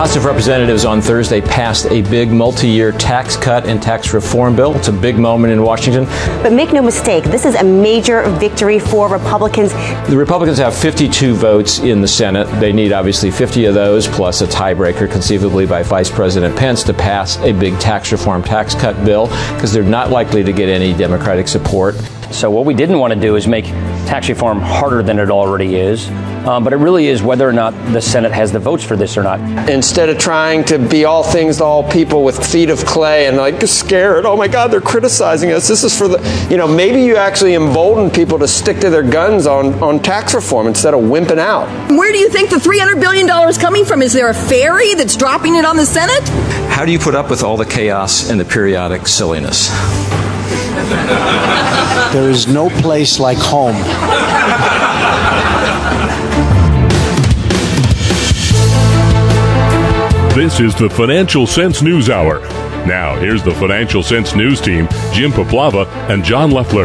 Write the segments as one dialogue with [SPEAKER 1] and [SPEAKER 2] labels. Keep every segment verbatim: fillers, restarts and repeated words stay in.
[SPEAKER 1] House of Representatives on Thursday passed a big multi-year tax cut and tax reform bill. It's a big moment in Washington.
[SPEAKER 2] But make no mistake, this is a major victory for Republicans.
[SPEAKER 1] The Republicans have fifty-two votes in the Senate. They need obviously fifty of those, plus a tiebreaker conceivably by Vice President Pence to pass a big tax reform tax cut bill, because they're not likely to get any Democratic support.
[SPEAKER 3] So what we didn't want to do is make tax reform harder than it already is. Um, but it really is whether or not the Senate has the votes for this or not.
[SPEAKER 4] Instead of trying to be all things to all people with feet of clay and like scared, oh my God, they're criticizing us. This is for the, you know, maybe you actually embolden people to stick to their guns on, on tax reform instead of wimping out.
[SPEAKER 5] Where do you think the three hundred billion dollars coming from? Is there a ferry that's dropping it on the Senate?
[SPEAKER 1] How do you put up with all the chaos and the periodic silliness?
[SPEAKER 6] There is no place like home.
[SPEAKER 7] This is the Financial Sense News Hour. Now, here's the Financial Sense News team, Jim Poplava and John Leffler.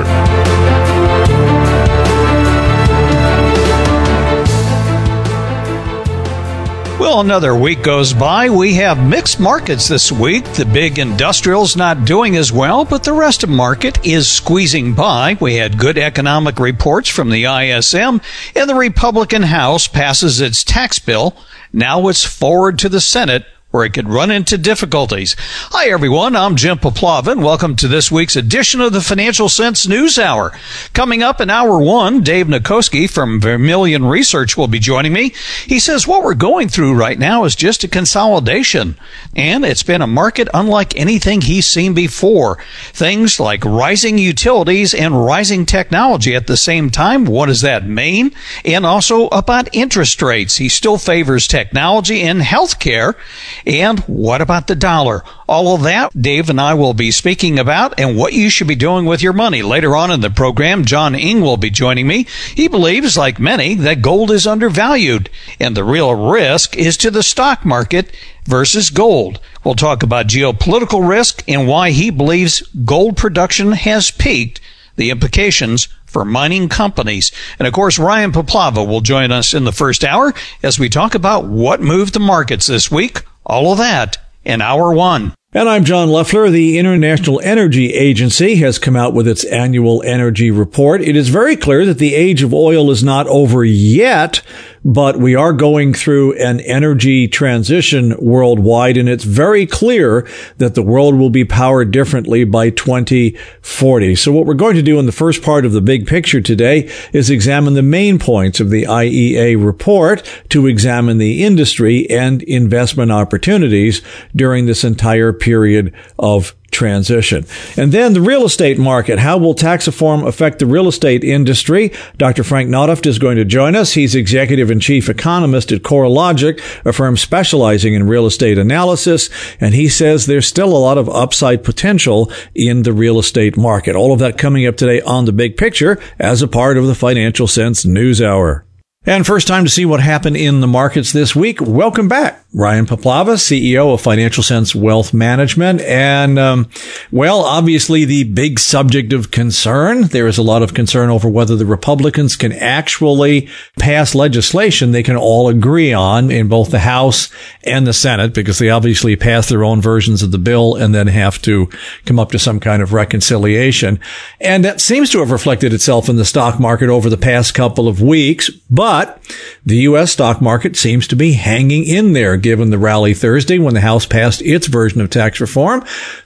[SPEAKER 8] Well, another week goes by. We have mixed markets this week. The big industrial's not doing as well, but the rest of the market is squeezing by. We had good economic reports from the I S M, and the Republican House passes its tax bill. Now it's forward to the Senate, where it could run into difficulties. Hi, everyone. I'm Jim Poplava, and welcome to this week's edition of the Financial Sense News Hour. Coming up in hour one, Dave Nikoski from Vermilion Research will be joining me. He says what we're going through right now is just a consolidation, and it's been a market unlike anything he's seen before. Things like rising utilities and rising technology at the same time. What does that mean? And also about interest rates. He still favors technology and healthcare. And what about the dollar? All of that, Dave and I will be speaking about, and what you should be doing with your money. Later on in the program, John Ing will be joining me. He believes, like many, that gold is undervalued, and the real risk is to the stock market versus gold. We'll talk about geopolitical risk and why he believes gold production has peaked, the implications for mining companies. And of course, Ryan Poplava will join us in the first hour as we talk about what moved the markets this week. All of that in hour one.
[SPEAKER 9] And I'm John Leffler. The International Energy Agency has come out with its annual energy report. It is very clear that the age of oil is not over yet, but we are going through an energy transition worldwide, and it's very clear that the world will be powered differently by twenty forty. So what we're going to do in the first part of the big picture today is examine the main points of the I E A report, to examine the industry and investment opportunities during this entire period of transition. And then the real estate market. How will tax reform affect the real estate industry? Doctor Frank Notuft is going to join us. He's executive and chief economist at CoreLogic, a firm specializing in real estate analysis. And he says there's still a lot of upside potential in the real estate market. All of that coming up today on The Big Picture as a part of the Financial Sense News Hour. And first time to see what happened in the markets this week. Welcome back, Ryan Poplava, C E O of Financial Sense Wealth Management. And, um, well, obviously the big subject of concern. There is a lot of concern over whether the Republicans can actually pass legislation they can all agree on in both the House and the Senate, because they obviously pass their own versions of the bill and then have to come up to some kind of reconciliation. And that seems to have reflected itself in the stock market over the past couple of weeks. But But the U S stock market seems to be hanging in there, given the rally Thursday when the House passed its version of tax reform.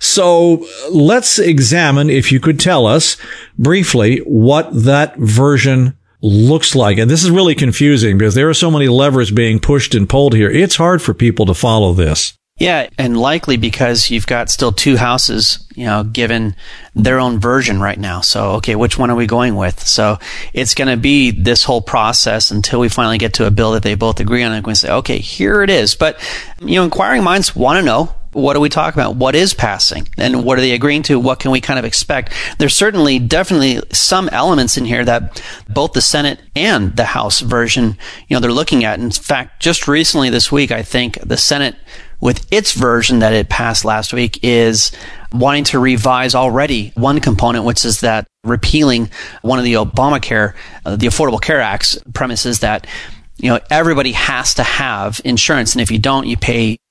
[SPEAKER 9] So let's examine, if you could tell us briefly, what that version looks like. And this is really confusing because there are so many levers being pushed and pulled here. It's hard for people to follow this.
[SPEAKER 10] Yeah, and likely because you've got still two houses, you know, given their own version right now. So, okay, which one are we going with? So it's going to be this whole process until we finally get to a bill that they both agree on and we say, okay, here it is. But, you know, inquiring minds want to know, what are we talking about? What is passing? And what are they agreeing to? What can we kind of expect? There's certainly, definitely some elements in here that both the Senate and the House version, you know, they're looking at. In fact, just recently this week, I think the Senate, with its version that it passed last week, is wanting to revise already one component, which is that repealing one of the Obamacare, uh, the Affordable Care Act's premises that, you know, everybody has to have insurance. And if you don't, you pay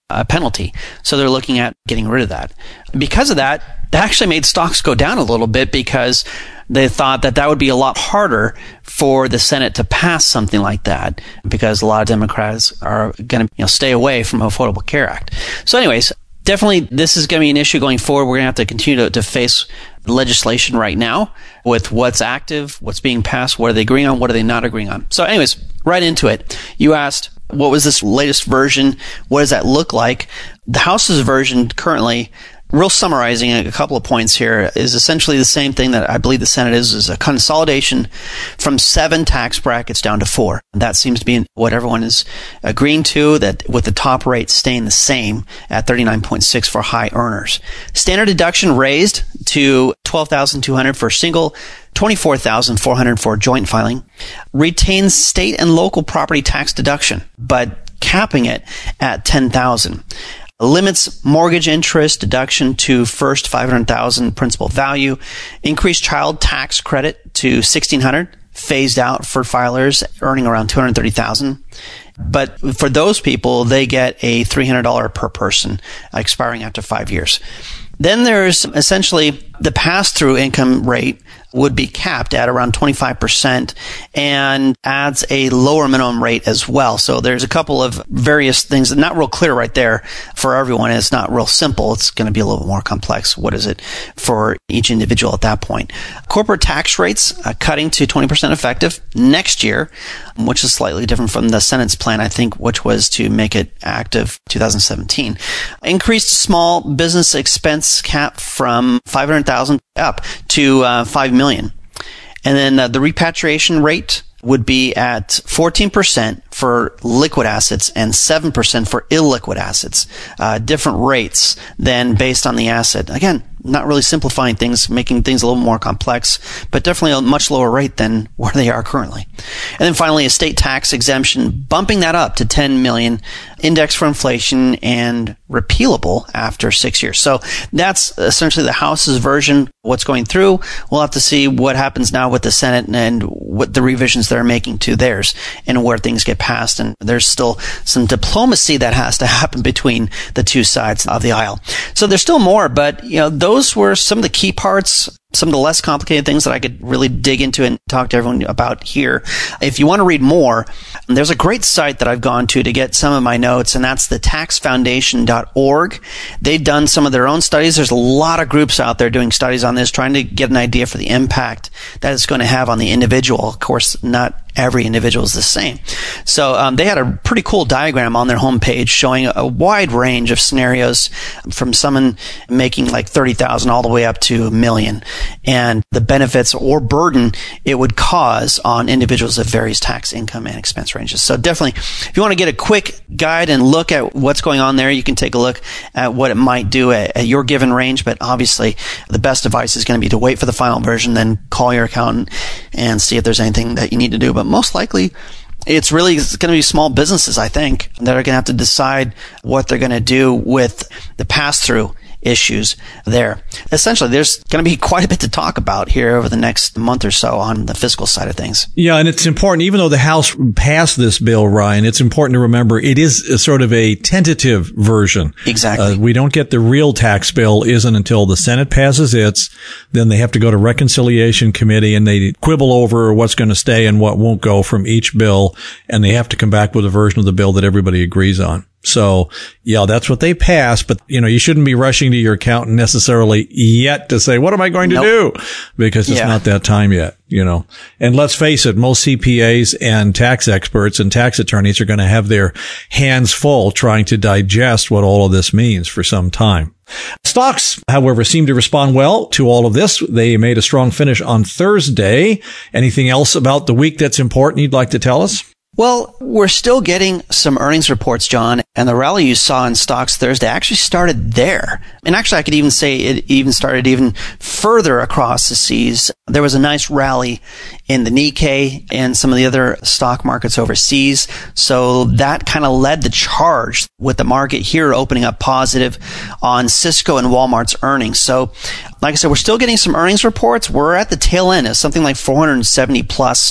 [SPEAKER 10] a penalty. So they're looking at getting rid of that. Because of that, that actually made stocks go down a little bit because they thought that that would be a lot harder for the Senate to pass something like that because a lot of Democrats are going to you know, stay away from Affordable Care Act. So anyways, definitely this is going to be an issue going forward. We're going to have to continue to, to face legislation right now with what's active, what's being passed, what are they agreeing on, what are they not agreeing on. So anyways, right into it. You asked, what was this latest version? What does that look like? The House's version currently, real summarizing a couple of points here, is essentially the same thing that I believe the Senate is, is a consolidation from seven tax brackets down to four. That seems to be what everyone is agreeing to, that with the top rate staying the same at thirty-nine point six for high earners. Standard deduction raised to twelve thousand two hundred dollars for single, twenty-four thousand four hundred dollars for joint filing. Retains state and local property tax deduction, but capping it at ten thousand dollars. Limits mortgage interest deduction to first five hundred thousand dollars principal value. Increased child tax credit to sixteen hundred dollars, phased out for filers earning around two hundred thirty thousand dollars. But for those people, they get a three hundred dollars per person, expiring after five years. Then there's essentially the pass-through income rate would be capped at around twenty-five percent and adds a lower minimum rate as well. So there's a couple of various things, not real clear right there for everyone. It's not real simple. It's going to be a little more complex. What is it for each individual at that point? Corporate tax rates uh, cutting to twenty percent effective next year, which is slightly different from the Senate's plan, I think, which was to make it active two thousand seventeen. Increased small business expense cap from five hundred thousand dollars up to uh, five million dollars. And then uh, the repatriation rate would be at fourteen percent for liquid assets and seven percent for illiquid assets. Uh, different rates than based on the asset. Again, not really simplifying things, making things a little more complex, but definitely a much lower rate than where they are currently. And then finally, a state tax exemption, bumping that up to ten million dollars, index for inflation and repealable after six years. So that's essentially the House's version. What's going through? We'll have to see what happens now with the Senate and what the revisions they're making to theirs and where things get passed. And there's still some diplomacy that has to happen between the two sides of the aisle. So there's still more, but you know, those were some of the key parts, some of the less complicated things that I could really dig into and talk to everyone about here. If you want to read more, there's a great site that I've gone to to get some of my notes, and that's the tax foundation dot org. They've done some of their own studies. There's a lot of groups out there doing studies on this, trying to get an idea for the impact that it's going to have on the individual. Of course, not every individual is the same. So um, they had a pretty cool diagram on their homepage showing a wide range of scenarios from someone making like thirty thousand all the way up to a million, and the benefits or burden it would cause on individuals of various tax income and expense ranges. So definitely, if you want to get a quick guide and look at what's going on there, you can take a look at what it might do at, at your given range. But obviously, the best advice is going to be to wait for the final version, then call your accountant and see if there's anything that you need to do. But most likely, it's really going to be small businesses, I think, that are going to have to decide what they're going to do with the pass-through issues there. Essentially, there's going to be quite a bit to talk about here over the next month or so on the fiscal side of things.
[SPEAKER 9] Yeah, and it's important, even though the House passed this bill, Ryan, it's important to remember it is a sort of a tentative version.
[SPEAKER 10] Exactly.
[SPEAKER 9] Uh, we don't get the real tax bill isn't until the Senate passes its. Then they have to go to Reconciliation Committee and they quibble over what's going to stay and what won't go from each bill. And they have to come back with a version of the bill that everybody agrees on. So, yeah, that's what they passed. But, you know, you shouldn't be rushing to your accountant necessarily yet to say, what am I going to nope. do? Because it's yeah. not that time yet, you know. And let's face it, most C P As and tax experts and tax attorneys are going to have their hands full trying to digest what all of this means for some time. Stocks, however, seem to respond well to all of this. They made a strong finish on Thursday. Anything else about the week that's important you'd like to tell us?
[SPEAKER 10] Well, we're still getting some earnings reports, John, and the rally you saw in stocks Thursday actually started there. And actually, I could even say it even started even further across the seas. There was a nice rally in the Nikkei and some of the other stock markets overseas. So that kind of led the charge with the market here opening up positive on Cisco and Walmart's earnings. So, like I said, we're still getting some earnings reports. We're at the tail end of something like four hundred seventy plus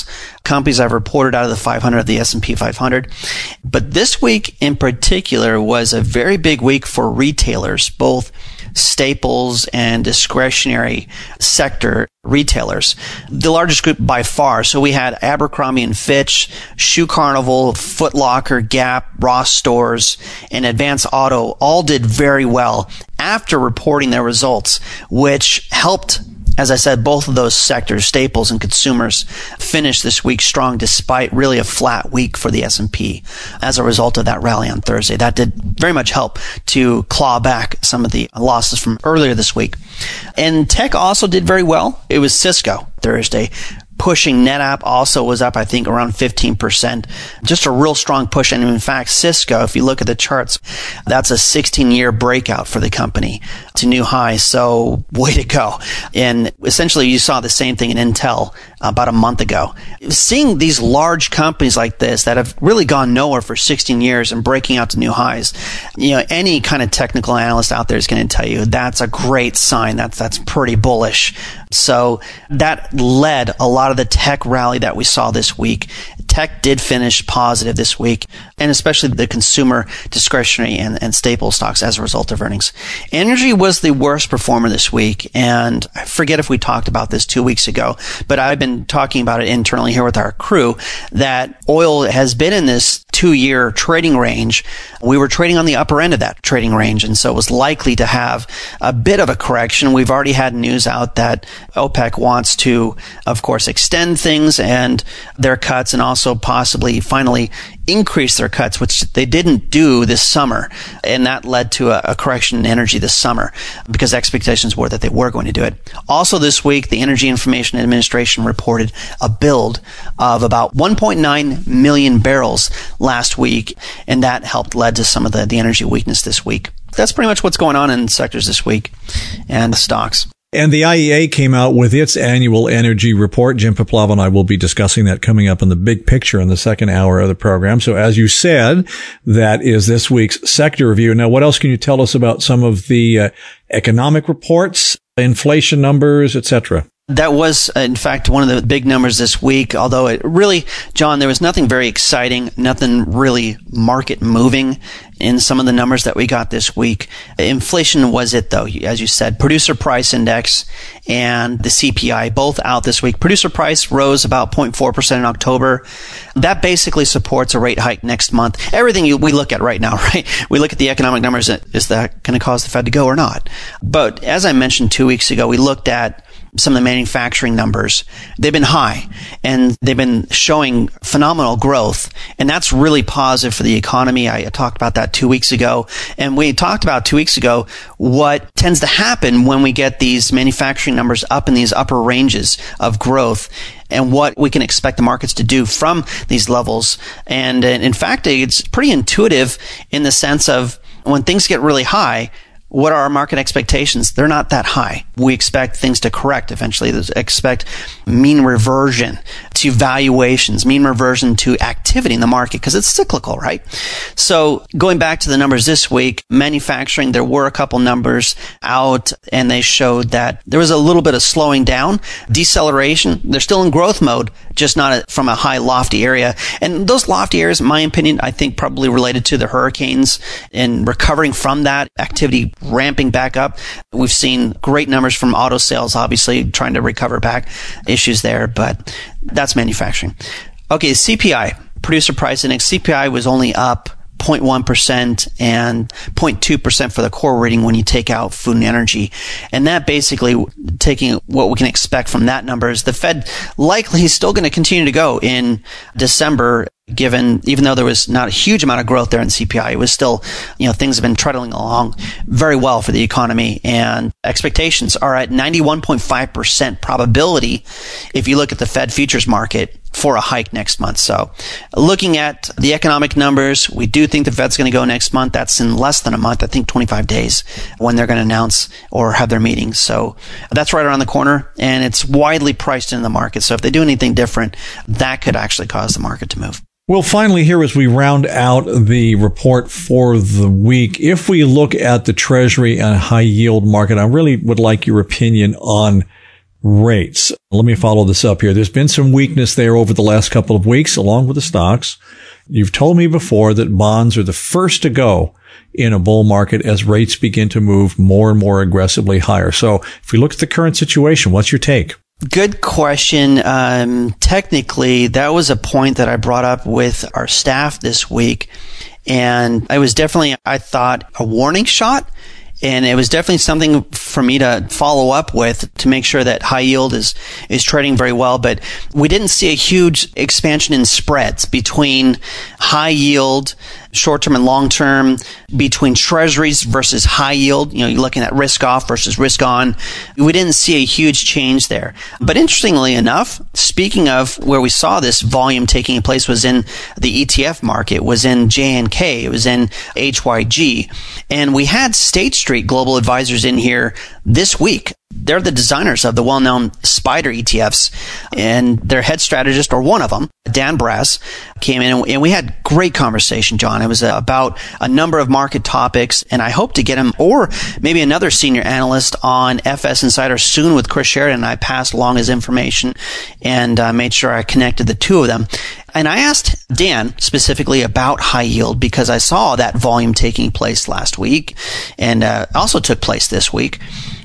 [SPEAKER 10] companies I've reported out of the five hundred, the S and P five hundred. But this week in particular was a very big week for retailers, both staples and discretionary sector retailers. The largest group by far. So we had Abercrombie and Fitch, Shoe Carnival, Foot Locker, Gap, Ross Stores, and Advance Auto all did very well after reporting their results, which helped, as I said, both of those sectors, staples and consumers, finished this week strong despite really a flat week for the S and P as a result of that rally on Thursday. That did very much help to claw back some of the losses from earlier this week. And tech also did very well. It was Cisco Thursday. Pushing NetApp also was up, I think, around fifteen percent. Just a real strong push. And in fact, Cisco, if you look at the charts, that's a sixteen-year breakout for the company to new highs. So way to go. And essentially, you saw the same thing in Intel about a month ago. Seeing these large companies like this that have really gone nowhere for sixteen years and breaking out to new highs, you know, any kind of technical analyst out there is going to tell you that's a great sign. That's, that's pretty bullish. So that led a lot of the tech rally that we saw this week. Tech did finish positive this week, and especially the consumer discretionary and, and staple stocks as a result of earnings. Energy was the worst performer this week, and I forget if we talked about this two weeks ago, but I've been talking about it internally here with our crew, that oil has been in this two-year trading range. We were trading on the upper end of that trading range, and so it was likely to have a bit of a correction. We've already had news out that OPEC wants to, of course, extend things and their cuts, and also possibly finally increase their cuts, which they didn't do this summer. And that led to a, a correction in energy this summer because expectations were that they were going to do it. Also this week, the Energy Information Administration reported a build of about one point nine million barrels last week, and that helped lead to some of the, the energy weakness this week. That's pretty much what's going on in sectors this week and the stocks.
[SPEAKER 9] And the I E A came out with its annual energy report. Jim Paplava and I will be discussing that coming up in the big picture in the second hour of the program. So as you said, that is this week's sector review. Now, what else can you tell us about some of the uh, economic reports, inflation numbers, et cetera?
[SPEAKER 10] That was, in fact, one of the big numbers this week, although it really, John, there was nothing very exciting, nothing really market moving in some of the numbers that we got this week. Inflation was it, though, as you said. Producer Price Index and the C P I, both out this week. Producer Price rose about zero point four percent in October. That basically supports a rate hike next month. Everything you, we look at right now, right? We look at the economic numbers. Is that going to cause the Fed to go or not? But as I mentioned two weeks ago, we looked at some of the manufacturing numbers. They've been high and they've been showing phenomenal growth. And that's really positive for the economy. I talked about that two weeks ago. And we talked about two weeks ago what tends to happen when we get these manufacturing numbers up in these upper ranges of growth and what we can expect the markets to do from these levels. And in fact, it's pretty intuitive in the sense of when things get really high, what are our market expectations? They're not that high. We expect things to correct eventually. We expect mean reversion to valuations, mean reversion to activity in the market because it's cyclical, right? So going back to the numbers this week, manufacturing, there were a couple numbers out and they showed that there was a little bit of slowing down, deceleration. They're still in growth mode, just not from a high lofty area. And those lofty areas, in my opinion, I think probably related to the hurricanes and recovering from that activity ramping back up. We've seen great numbers from auto sales, obviously trying to recover back issues there, but that's manufacturing. Okay, C P I, Producer Price Index. C P I was only up zero point one percent and zero point two percent for the core reading when you take out food and energy. And that basically, taking what we can expect from that number is the Fed likely is still going to continue to go in December, given, even though there was not a huge amount of growth there in C P I, it was still, you know, things have been treading along very well for the economy, and expectations are at ninety-one point five percent probability if you look at the Fed futures market for a hike next month. So looking at the economic numbers, we do think the Fed's going to go next month. That's in less than a month, I think twenty-five days when they're going to announce or have their meetings. So that's right around the corner, and it's widely priced in the market. So if they do anything different, that could actually cause the market to move.
[SPEAKER 9] Well, finally, here as we round out the report for the week, if we look at the Treasury and high yield market, I really would like your opinion on rates. Let me follow this up here. There's been some weakness there over the last couple of weeks, along with the stocks. You've told me before that bonds are the first to go in a bull market as rates begin to move more and more aggressively higher. So if we look at the current situation, what's your take?
[SPEAKER 10] Good question. Um, technically, that was a point that I brought up with our staff this week. And it was definitely, I thought, a warning shot. And it was definitely something for me to follow up with to make sure that high yield is, is trading very well. But we didn't see a huge expansion in spreads between high yield, short-term and long-term, between treasuries versus high yield. You know, you're looking at risk off versus risk on. We didn't see a huge change there. But interestingly enough, speaking of where we saw this volume taking place was in the E T F market, was in J N K, it was in H Y G. And we had State Street Global Advisors in here this week. They're the designers of the well-known SPDR E T Fs, and their head strategist, or one of them, Dan Brass, came in, and we had great conversation, John. It was about a number of market topics, and I hope to get him, or maybe another senior analyst, on F S Insider soon with Chris Sheridan. I passed along his information and uh, made sure I connected the two of them. And I asked Dan specifically about high yield because I saw that volume taking place last week, and uh, also took place this week.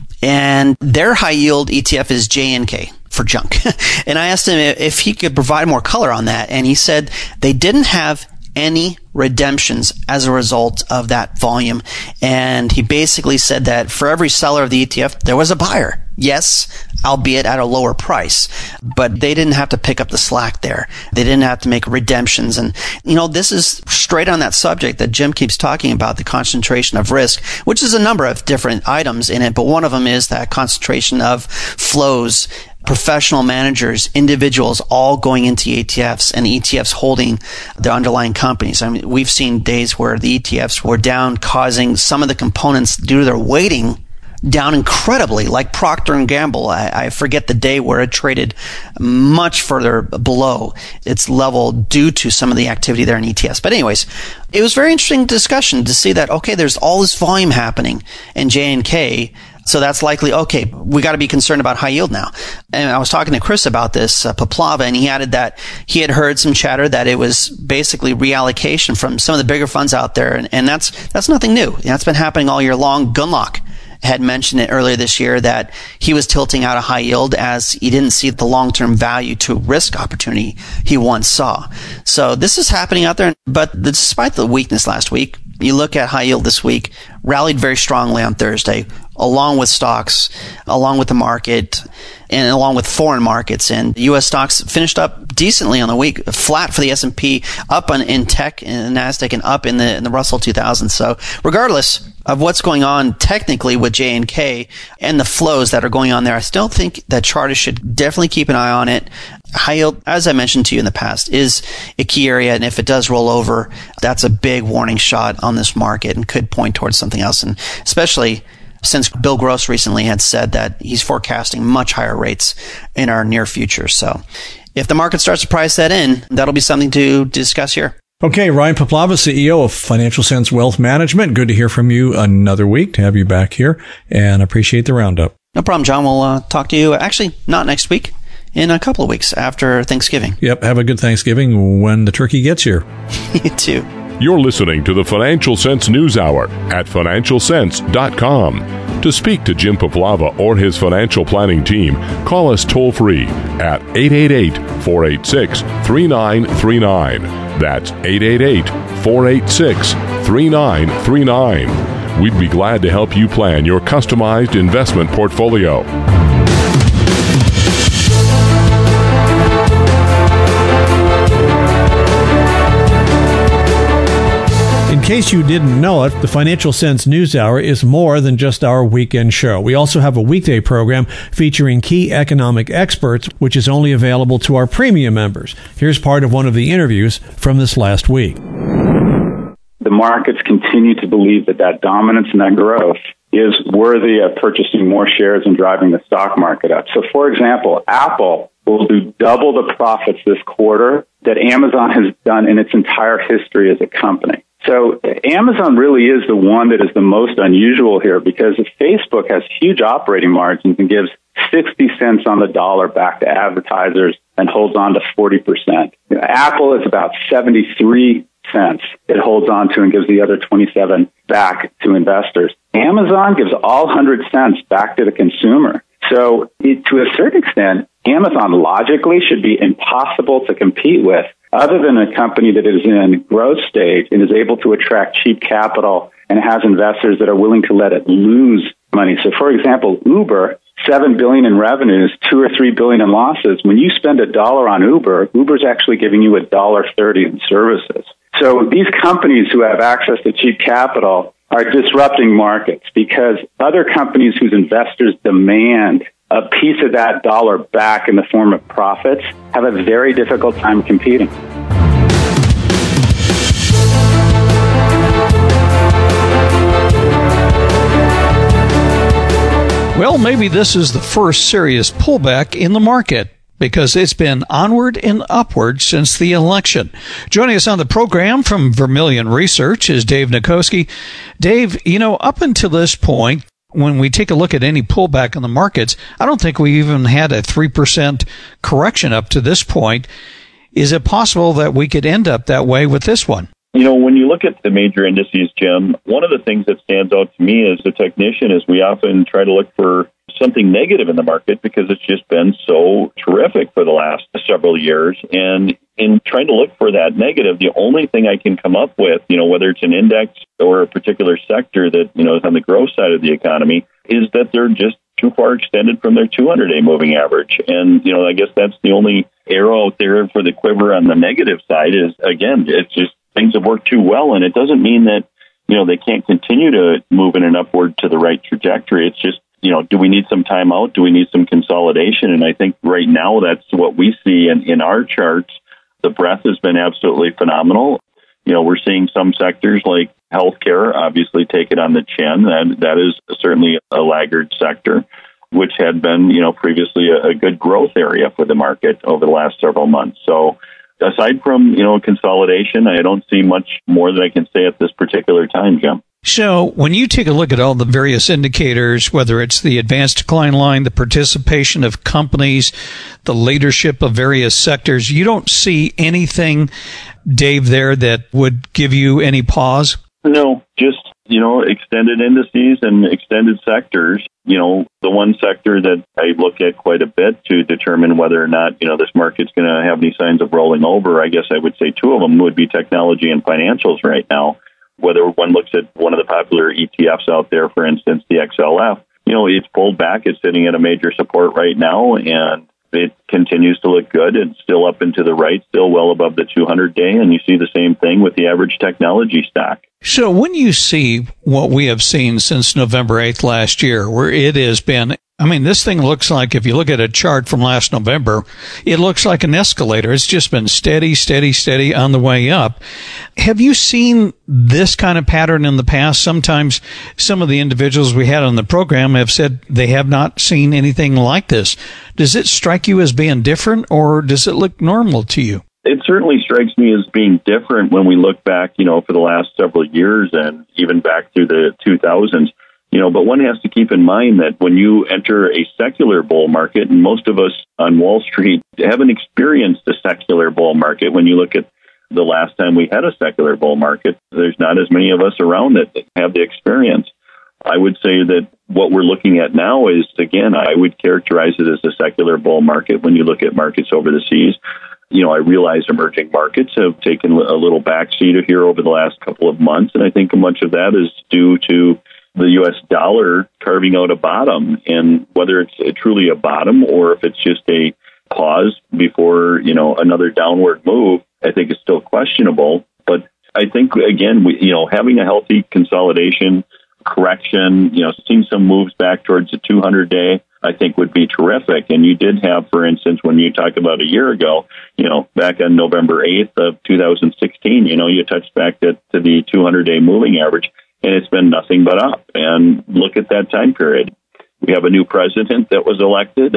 [SPEAKER 10] And their high yield E T F is J N K for junk. And I asked him if he could provide more color on that. And he said they didn't have any redemptions as a result of that volume. And he basically said that for every seller of the E T F, there was a buyer. Yes, albeit at a lower price, but they didn't have to pick up the slack there. They didn't have to make redemptions. And, you know, this is straight on that subject that Jim keeps talking about, the concentration of risk, which is a number of different items in it. But one of them is that concentration of flows, professional managers, individuals all going into E T Fs, and E T Fs holding the underlying companies. I mean, we've seen days where the E T Fs were down, causing some of the components due to their weighting down incredibly, like Procter and Gamble. I, I forget the day where it traded much further below its level due to some of the activity there in E T Fs. But anyways, it was very interesting discussion to see that, okay, there's all this volume happening in J N K. So that's likely, okay, we got to be concerned about high yield now. And I was talking to Chris about this, uh, Paplava, and he added that he had heard some chatter that it was basically reallocation from some of the bigger funds out there. And, and that's, that's nothing new. That's been happening all year long. Gunlock had mentioned it earlier this year that he was tilting out of high yield as he didn't see the long-term value to risk opportunity he once saw. So this is happening out there. But despite the weakness last week, you look at high yield this week, rallied very strongly on Thursday, along with stocks, along with the market, and along with foreign markets. And U S stocks finished up decently on the week, flat for the S and P, up on, in tech and NASDAQ, and up in the, in the Russell two thousand. So regardless of what's going on technically with J and K and the flows that are going on there, I still think that chartists should definitely keep an eye on it. High yield, as I mentioned to you in the past, is a key area, and if it does roll over, that's a big warning shot on this market and could point towards something else, and especially since Bill Gross recently had said that he's forecasting much higher rates in our near future. So if the market starts to price that in, that'll be something to discuss here.
[SPEAKER 9] Okay, Ryan Paplava, C E O of Financial Sense Wealth Management. Good to hear from you another week, to have you back here, and appreciate the roundup.
[SPEAKER 10] No problem, John. We'll uh, talk to you, actually, not next week, in a couple of weeks after Thanksgiving.
[SPEAKER 9] Yep, have a good Thanksgiving when the turkey gets here.
[SPEAKER 10] You too.
[SPEAKER 7] You're listening to the Financial Sense News Hour at financial sense dot com. To speak to Jim Paplava or his financial planning team, call us toll-free at eight eight eight, four eight six, three nine three nine. That's eight eight eight, four eight six, three nine three nine. We'd be glad to help you plan your customized investment portfolio.
[SPEAKER 9] In case you didn't know it, the Financial Sense News Hour is more than just our weekend show. We also have a weekday program featuring key economic experts, which is only available to our premium members. Here's part of one of the interviews from this last week.
[SPEAKER 11] The markets continue to believe that that dominance and that growth is worthy of purchasing more shares and driving the stock market up. So, for example, Apple will do double the profits this quarter that Amazon has done in its entire history as a company. So Amazon really is the one that is the most unusual here, because if Facebook has huge operating margins and gives sixty cents on the dollar back to advertisers and holds on to forty percent. Apple is about seventy-three cents it holds on to and gives the other twenty-seven back to investors. Amazon gives all one hundred cents back to the consumer. So it, to a certain extent, Amazon logically should be impossible to compete with, other than a company that is in growth stage and is able to attract cheap capital and has investors that are willing to let it lose money. So, for example, Uber, seven billion dollars in revenues, two or three billion dollars in losses. When you spend a dollar on Uber, Uber's actually giving you a dollar thirty in services. So these companies who have access to cheap capital are disrupting markets, because other companies whose investors demand a piece of that dollar back in the form of profits have a very difficult time competing.
[SPEAKER 8] Well, maybe this is the first serious pullback in the market, because it's been onward and upward since the election. Joining us on the program from Vermilion Research is Dave Nikoski. Dave, you know, up until this point, when we take a look at any pullback in the markets, I don't think we even had a three percent correction up to this point. Is it possible that we could end up that way with this one?
[SPEAKER 12] You know, when you look at the major indices, Jim, one of the things that stands out to me as a technician is we often try to look for something negative in the market, because it's just been so terrific for the last several years. And in trying to look for that negative, the only thing I can come up with, you know, whether it's an index or a particular sector that, you know, is on the growth side of the economy, is that they're just too far extended from their two hundred day moving average. And, you know, I guess that's the only arrow out there for the quiver on the negative side is, again, it's just things have worked too well. And it doesn't mean that, you know, they can't continue to move in an upward to the right trajectory. It's just, you know, do we need some time out? Do we need some consolidation? And I think right now that's what we see in, in our charts. The breadth has been absolutely phenomenal. You know, we're seeing some sectors like healthcare obviously take it on the chin. That, that is certainly a laggard sector, which had been, you know, previously a, a good growth area for the market over the last several months. So aside from, you know, consolidation, I don't see much more that I can say at this particular time, Jim.
[SPEAKER 8] So when you take a look at all the various indicators, whether it's the advanced decline line, the participation of companies, the leadership of various sectors, you don't see anything, Dave, there that would give you any pause?
[SPEAKER 12] No, just, you know, extended indices and extended sectors. You know, the one sector that I look at quite a bit to determine whether or not, you know, this market's going to have any signs of rolling over, I guess I would say two of them would be technology and financials right now. Whether one looks at one of the popular E T Fs out there, for instance, the X L F, you know, it's pulled back. It's sitting at a major support right now, and it continues to look good. It's still up and to the right, still well above the two hundred day, and you see the same thing with the average technology stock.
[SPEAKER 8] So when you see what we have seen since November eighth last year, where it has been, I mean, this thing looks like, if you look at a chart from last November, it looks like an escalator. It's just been steady, steady, steady on the way up. Have you seen this kind of pattern in the past? Sometimes some of the individuals we had on the program have said they have not seen anything like this. Does it strike you as being different, or does it look normal to you?
[SPEAKER 12] It certainly strikes me as being different when we look back, you know, for the last several years and even back through the two thousands. You know, but one has to keep in mind that when you enter a secular bull market, and most of us on Wall Street haven't experienced a secular bull market. When you look at the last time we had a secular bull market, there's not as many of us around that have the experience. I would say that what we're looking at now is, again, I would characterize it as a secular bull market when you look at markets over the seas. You know, I realize emerging markets have taken a little backseat here over the last couple of months, and I think much of that is due to the U S dollar carving out a bottom. And whether it's a, truly a bottom or if it's just a pause before, you know, another downward move, I think is still questionable. But I think, again, we, you know, having a healthy consolidation, correction, you know, seeing some moves back towards the two hundred day, I think would be terrific. And you did have, for instance, when you talk about a year ago, you know, back on November eighth of two thousand sixteen, you know, you touched back to, to the two hundred day moving average, and it's been nothing but up. And look at that time period. We have a new president that was elected.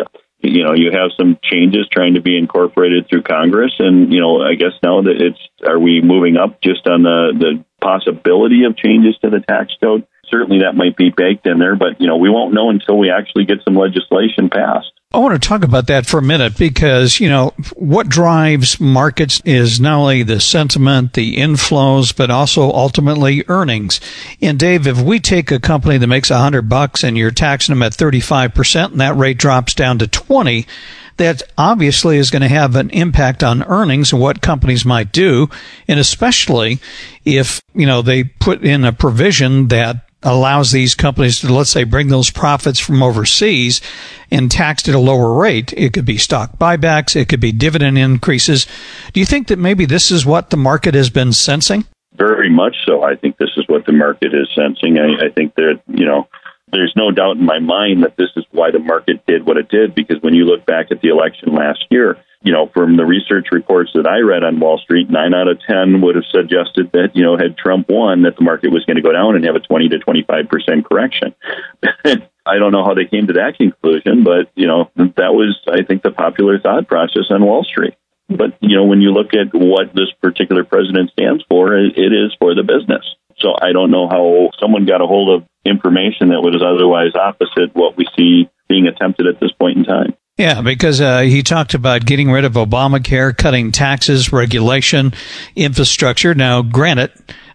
[SPEAKER 12] You know, you have some changes trying to be incorporated through Congress. And, you know, I guess now that it's, are we moving up just on the, the possibility of changes to the tax code? Certainly that might be baked in there, but, you know, we won't know until we actually get some legislation passed.
[SPEAKER 8] I want to talk about that for a minute because, you know, what drives markets is not only the sentiment, the inflows, but also ultimately earnings. And Dave, if we take a company that makes a hundred bucks and you're taxing them at thirty-five percent and that rate drops down to twenty, that obviously is going to have an impact on earnings and what companies might do. And especially if, you know, they put in a provision that allows these companies to, let's say, bring those profits from overseas and taxed at a lower rate. It could be stock buybacks. It could be dividend increases. Do you think that maybe this is what the market has been sensing?
[SPEAKER 12] Very much so. I think this is what the market is sensing. I, I think that, you know, there's no doubt in my mind that this is why the market did what it did, because when you look back at the election last year, you know, from the research reports that I read on Wall Street, nine out of ten would have suggested that, you know, had Trump won, that the market was going to go down and have a twenty to twenty-five percent correction. I don't know how they came to that conclusion, but, you know, that was, I think, the popular thought process on Wall Street. But, you know, when you look at what this particular president stands for, it is for the business. So I don't know how someone got a hold of information that was otherwise opposite what we see being attempted at this point in time.
[SPEAKER 8] Yeah, because uh, he talked about getting rid of Obamacare, cutting taxes, regulation, infrastructure. Now, granted,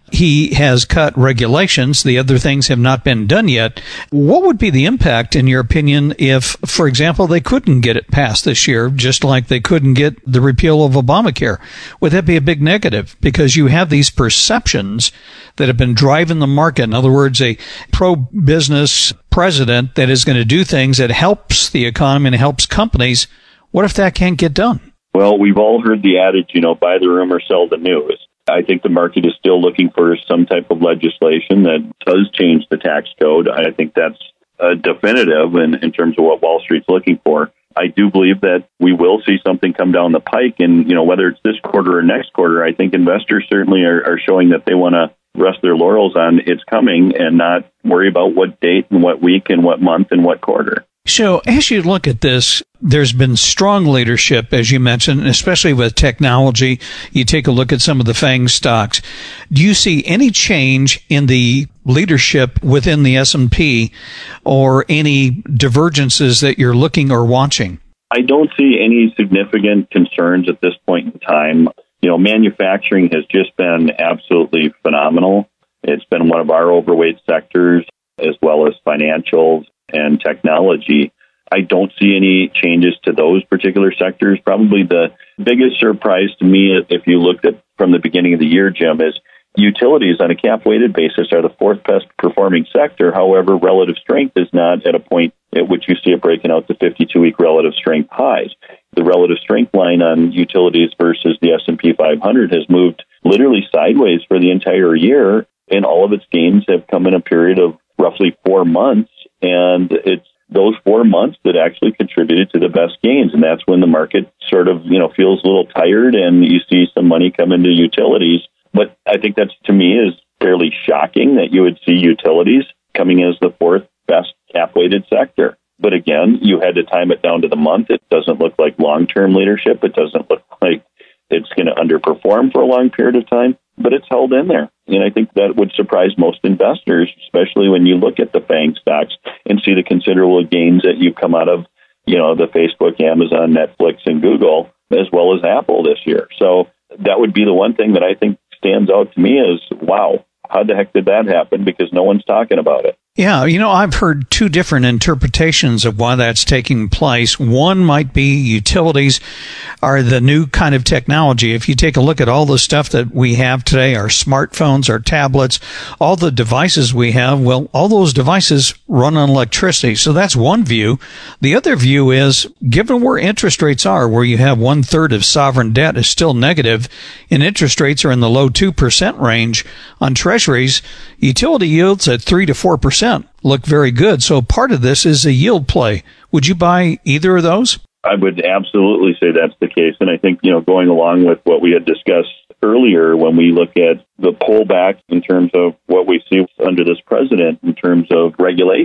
[SPEAKER 8] he has cut regulations. The other things have not been done yet. What would be the impact, in your opinion, if, for example, they couldn't get it passed this year, just like they couldn't get the repeal of Obamacare? Would that be a big negative? Because you have these perceptions that have been driving the market. In other words, a pro-business president that is going to do things that helps the economy and helps companies. What if that can't get done?
[SPEAKER 12] Well, we've all heard the adage, you know, buy the rumor, sell the news. I think the market is still looking for some type of legislation that does change the tax code. I think that's uh, definitive in, in terms of what Wall Street's looking for. I do believe that we will see something come down the pike, and, you know, whether it's this quarter or next quarter, I think investors certainly are, are showing that they want to rest their laurels on it's coming and not worry about what date and what week and what month and what quarter.
[SPEAKER 8] So as you look at this, there's been strong leadership, as you mentioned, especially with technology. You take a look at some of the FANG stocks. Do you see any change in the leadership within the S and P or any divergences that you're looking or watching?
[SPEAKER 12] I don't see any significant concerns at this point in time. You know, manufacturing has just been absolutely phenomenal. It's been one of our overweight sectors, as well as financials and technology. I don't see any changes to those particular sectors. Probably the biggest surprise to me, if you looked at from the beginning of the year, Jim, is utilities on a cap-weighted basis are the fourth best performing sector. However, relative strength is not at a point at which you see it breaking out to fifty-two-week relative strength highs. The relative strength line on utilities versus the S and P five hundred has moved literally sideways for the entire year, and all of its gains have come in a period of roughly four months, and it's those four months that actually contributed to the best gains, and that's when the market sort of, you know, feels a little tired and you see some money come into utilities. But I think that's, to me, is fairly shocking that you would see utilities coming as the fourth best cap-weighted sector. But again, you had to time it down to the month. It doesn't look like long-term leadership. It doesn't look like it's going to underperform for a long period of time, but it's held in there. And I think that would surprise most investors, especially when you look at the FANG stocks and see the considerable gains that you come out of, you know, the Facebook, Amazon, Netflix, and Google, as well as Apple this year. So that would be the one thing that I think stands out to me is, wow, how the heck did that happen? Because no one's talking about it.
[SPEAKER 8] Yeah, you know, I've heard two different interpretations of why that's taking place. One might be utilities are the new kind of technology. If you take a look at all the stuff that we have today, our smartphones, our tablets, all the devices we have, well, all those devices run on electricity. So that's one view. The other view is, given where interest rates are, where you have one third of sovereign debt is still negative, and interest rates are in the low two percent range on treasuries, utility yields at three to four percent look very good. So part of this is a yield play. Would you buy either of those?
[SPEAKER 12] I would absolutely say that's the case. And I think, you know, going along with what we had discussed earlier, when we look at the pullback in terms of what we see under this president in terms of regulation,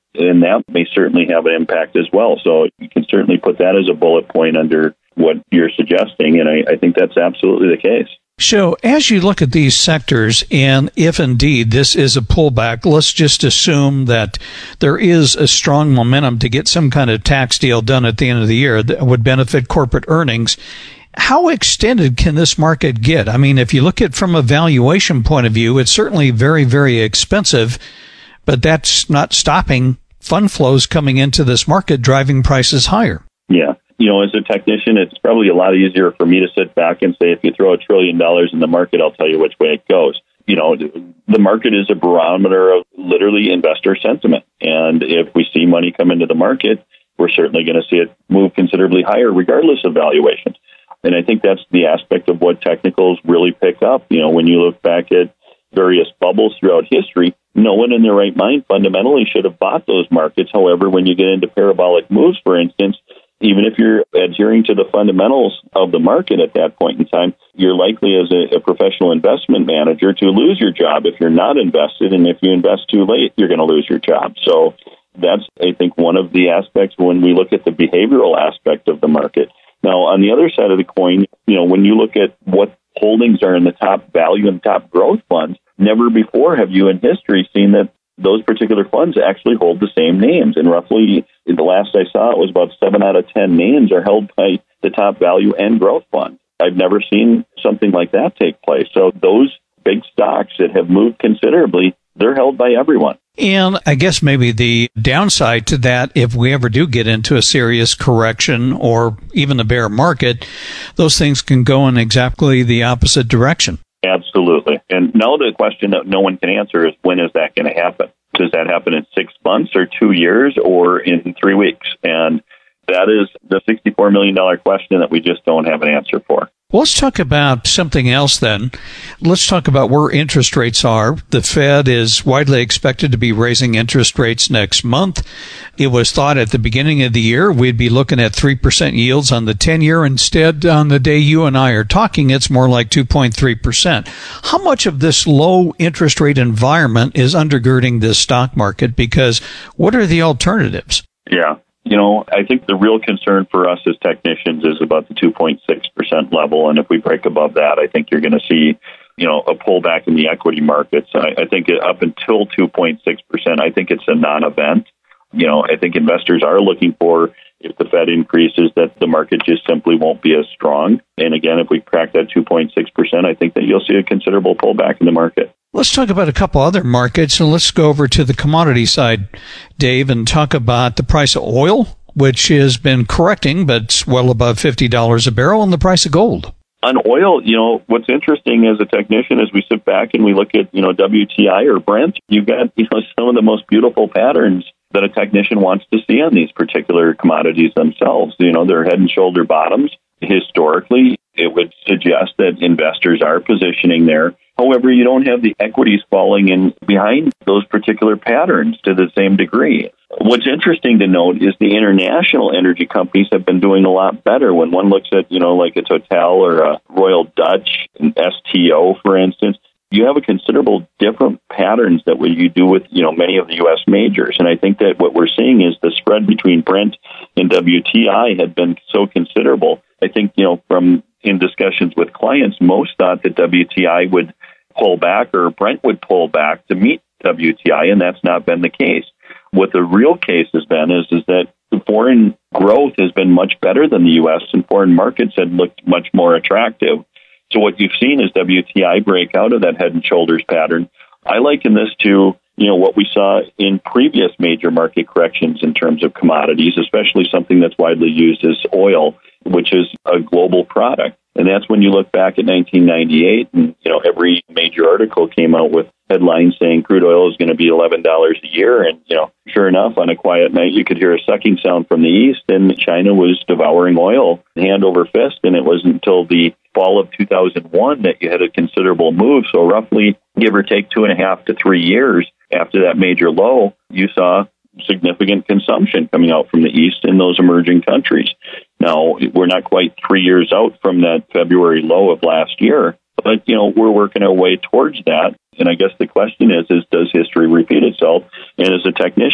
[SPEAKER 12] and that may certainly have an impact as well. So you can certainly put that as a bullet point under what you're suggesting, and I, I think that's absolutely the case.
[SPEAKER 8] So as you look at these sectors, and if indeed this is a pullback, let's just assume that there is a strong momentum to get some kind of tax deal done at the end of the year that would benefit corporate earnings. How extended can this market get? I mean, if you look at it from a valuation point of view, it's certainly very, very expensive, but that's not stopping fund flows coming into this market, driving prices higher.
[SPEAKER 12] Yeah. You know, as a technician, it's probably a lot easier for me to sit back and say, if you throw a trillion dollars in the market, I'll tell you which way it goes. You know, the market is a barometer of literally investor sentiment. And if we see money come into the market, we're certainly going to see it move considerably higher, regardless of valuations. And I think that's the aspect of what technicals really pick up. You know, when you look back at various bubbles throughout history, no one in their right mind fundamentally should have bought those markets. However, when you get into parabolic moves, for instance, even if you're adhering to the fundamentals of the market at that point in time, you're likely as a, a professional investment manager to lose your job if you're not invested. And if you invest too late, you're going to lose your job. So that's, I think, one of the aspects when we look at the behavioral aspect of the market. Now, on the other side of the coin, you know, when you look at what holdings are in the top value and top growth funds, never before have you in history seen that those particular funds actually hold the same names. And roughly, the last I saw, it was about seven out of ten names are held by the top value and growth funds. I've never seen something like that take place. So those big stocks that have moved considerably, they're held by everyone.
[SPEAKER 8] And I guess maybe the downside to that, if we ever do get into a serious correction or even a bear market, those things can go in exactly the opposite direction.
[SPEAKER 12] Absolutely. And now the question that no one can answer is, when is that going to happen? Does that happen in six months or two years or in three weeks? And that is the sixty-four million dollars question that we just don't have an answer for.
[SPEAKER 8] Well, let's talk about something else then. Let's talk about where interest rates are. The Fed is widely expected to be raising interest rates next month. It was thought at the beginning of the year we'd be looking at three percent yields on the ten-year. Instead, on the day you and I are talking, it's more like two point three percent. How much of this low interest rate environment is undergirding this stock market? Because what are the alternatives?
[SPEAKER 12] Yeah. You know, I think the real concern for us as technicians is about the two point six percent level. And if we break above that, I think you're going to see, you know, a pullback in the equity markets. I, I think up until two point six percent, I think it's a non-event. You know, I think investors are looking for, if the Fed increases, that the market just simply won't be as strong. And again, if we crack that two point six percent, I think that you'll see a considerable pullback in the market.
[SPEAKER 8] Let's talk about a couple other markets, and let's go over to the commodity side, Dave, and talk about the price of oil, which has been correcting, but it's well above fifty dollars a barrel, and the price of gold.
[SPEAKER 12] On oil, you know, what's interesting as a technician, as we sit back and we look at, you know, W T I or Brent, you've got, you know, some of the most beautiful patterns that a technician wants to see on these particular commodities themselves. You know, they're head and shoulder bottoms. Historically, it would suggest that investors are positioning there. However, you don't have the equities falling in behind those particular patterns to the same degree. What's interesting to note is the international energy companies have been doing a lot better. When one looks at, you know, like a Total or a Royal Dutch, an S T O, for instance, you have a considerable different patterns that what you do with, you know, many of the U S majors. And I think that what we're seeing is the spread between Brent and W T I had been so considerable. I think, you know, from in discussions with clients, most thought that W T I would pull back or Brent would pull back to meet W T I, and that's not been the case. What the real case has been is, is that the foreign growth has been much better than the U S, and foreign markets had looked much more attractive. So what you've seen is W T I break out of that head and shoulders pattern. I liken this to, you know, what we saw in previous major market corrections in terms of commodities, especially something that's widely used as oil, which is a global product. And that's when you look back at nineteen ninety-eight, and, you know, every major article came out with headlines saying crude oil is going to be eleven dollars a year. And, you know, sure enough, on a quiet night, you could hear a sucking sound from the east, and China was devouring oil hand over fist. And it wasn't until the fall of two thousand one that you had a considerable move. So roughly, give or take two and a half to three years after that major low, you saw significant consumption coming out from the east in those emerging countries. Now, we're not quite three years out from that February low of last year, but, you know, we're working our way towards that. And I guess the question is, is does history repeat itself? And as a technician,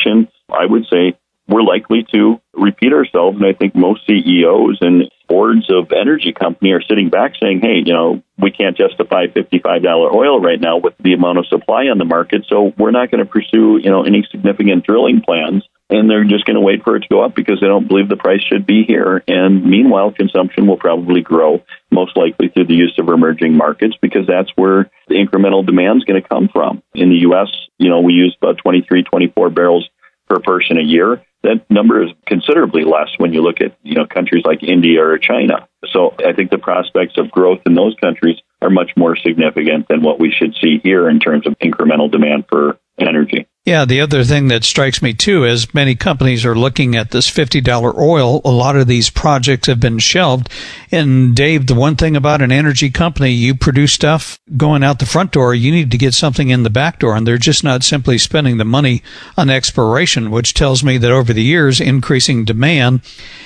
[SPEAKER 12] I would say we're likely to repeat ourselves. And I think most C E Os and boards of energy company are sitting back saying, hey, you know, we can't justify fifty-five dollars oil right now with the amount of supply on the market. So we're not going to pursue, you know, any significant drilling plans. And they're just going to wait for it to go up because they don't believe the price should be here. And meanwhile, consumption will probably grow, most likely through the use of emerging markets, because that's where the incremental demand is going to come from. In the U S, you know, we use about twenty-three, twenty-four barrels per person a year. That number is considerably less when you look at, you know, countries like India or China. So I think the prospects of growth in those countries are much more significant than what we should see here in terms of incremental demand for energy.
[SPEAKER 8] Yeah, the other thing that strikes me, too, is many companies are looking at this fifty dollars oil. A lot of these projects have been shelved. And, Dave, the one thing about an energy company, you produce stuff going out the front door, you need to get something in the back door, and they're just not simply spending the money on exploration, which tells me that over the years, increasing demand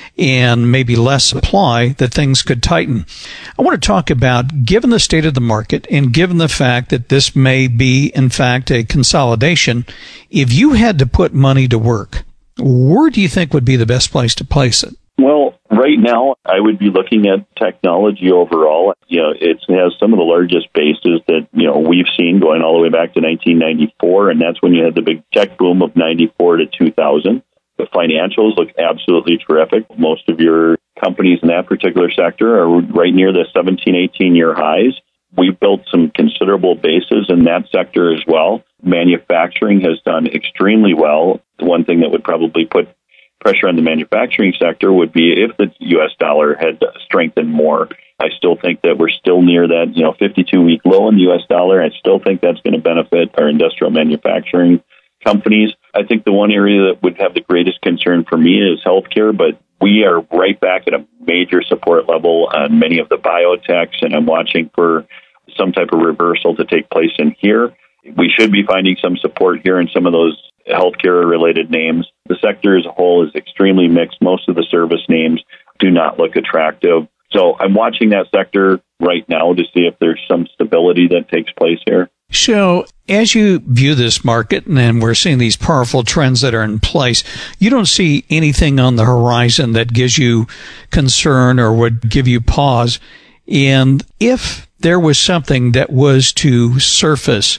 [SPEAKER 8] and maybe less supply, that things could tighten. I want to talk about, given the state of the market and given the fact that this may be, in fact, a consolidation, if you had to put money to work, where do you think would be the best place to place it?
[SPEAKER 12] Well, right now, I would be looking at technology overall. You know, it has some of the largest bases that, you know, we've seen going all the way back to nineteen ninety-four, and that's when you had the big tech boom of ninety-four to two thousand. The financials look absolutely terrific. Most of your companies in that particular sector are right near the seventeen, eighteen-year highs. We've built some considerable bases in that sector as well. Manufacturing has done extremely well. The one thing that would probably put pressure on the manufacturing sector would be if the U S dollar had strengthened more. I still think that we're still near that, you know, fifty-two week low in the U S dollar. I still think that's going to benefit our industrial manufacturing companies. I think the one area that would have the greatest concern for me is healthcare, but we are right back at a major support level on many of the biotechs, and I'm watching for some type of reversal to take place in here. We should be finding some support here in some of those healthcare-related names. The sector as a whole is extremely mixed. Most of the service names do not look attractive. So I'm watching that sector right now to see if there's some stability that takes place here.
[SPEAKER 8] So as you view this market, and then we're seeing these powerful trends that are in place, you don't see anything on the horizon that gives you concern or would give you pause. And if there was something that was to surface,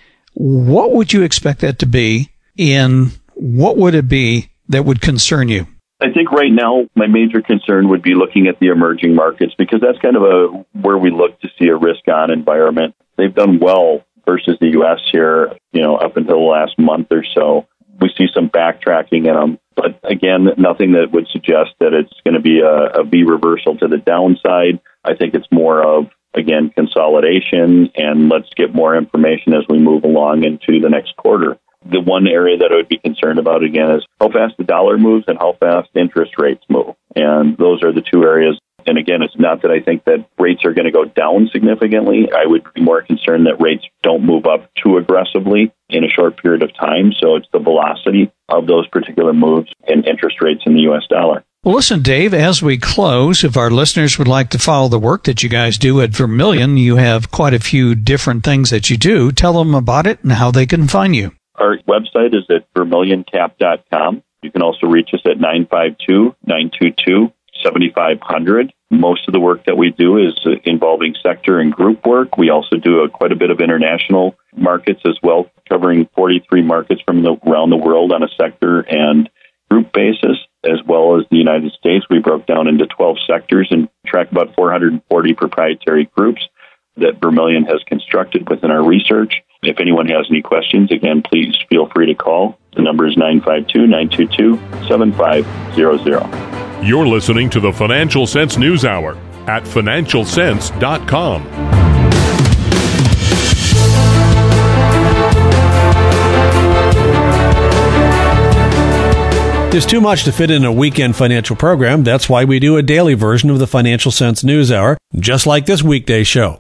[SPEAKER 8] what would you expect that to be? And what would it be that would concern you?
[SPEAKER 12] I think right now my major concern would be looking at the emerging markets, because that's kind of a where we look to see a risk-on environment. They've done well versus the U S here, you know, up until the last month or so. We see some backtracking in them, but again, nothing that would suggest that it's going to be a, a V reversal to the downside. I think it's more of, again, consolidation, and let's get more information as we move along into the next quarter. The one area that I would be concerned about, again, is how fast the dollar moves and how fast interest rates move. And those are the two areas. And again, it's not that I think that rates are going to go down significantly. I would be more concerned that rates don't move up too aggressively in a short period of time. So it's the velocity of those particular moves and interest rates in the U S dollar.
[SPEAKER 8] Well, listen, Dave, as we close, if our listeners would like to follow the work that you guys do at Vermilion, you have quite a few different things that you do. Tell them about it and how they can find you.
[SPEAKER 12] Our website is at vermilion cap dot com. You can also reach us at nine five two, nine two two, seven five zero zero. Most of the work that we do is involving sector and group work. We also do a, quite a bit of international markets as well, covering forty-three markets from the, around the world on a sector and group basis, as well as the United States. We broke down into twelve sectors and track about four hundred forty proprietary groups that Vermilion has constructed within our research. If anyone has any questions, again, please feel free to call. The number is nine five two, nine two two, seven five zero zero.
[SPEAKER 7] You're listening to the Financial Sense News Hour at financial sense dot com.
[SPEAKER 9] There's too much to fit in a weekend financial program. That's why we do a daily version of the Financial Sense News Hour, just like this weekday show.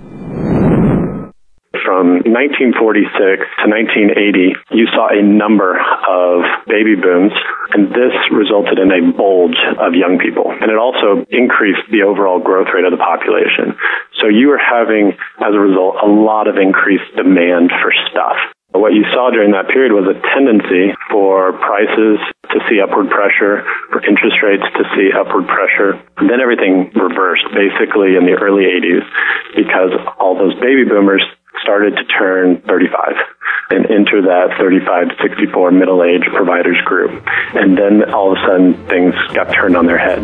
[SPEAKER 13] From nineteen forty-six to nineteen eighty, you saw a number of baby booms, and this resulted in a bulge of young people. And it also increased the overall growth rate of the population. So you were having, as a result, a lot of increased demand for stuff. What you saw during that period was a tendency for prices to see upward pressure, for interest rates to see upward pressure. And then everything reversed basically in the early eighties because all those baby boomers started to turn thirty-five and enter that thirty-five to sixty-four middle-aged providers group. And then all of a sudden things got turned on their head.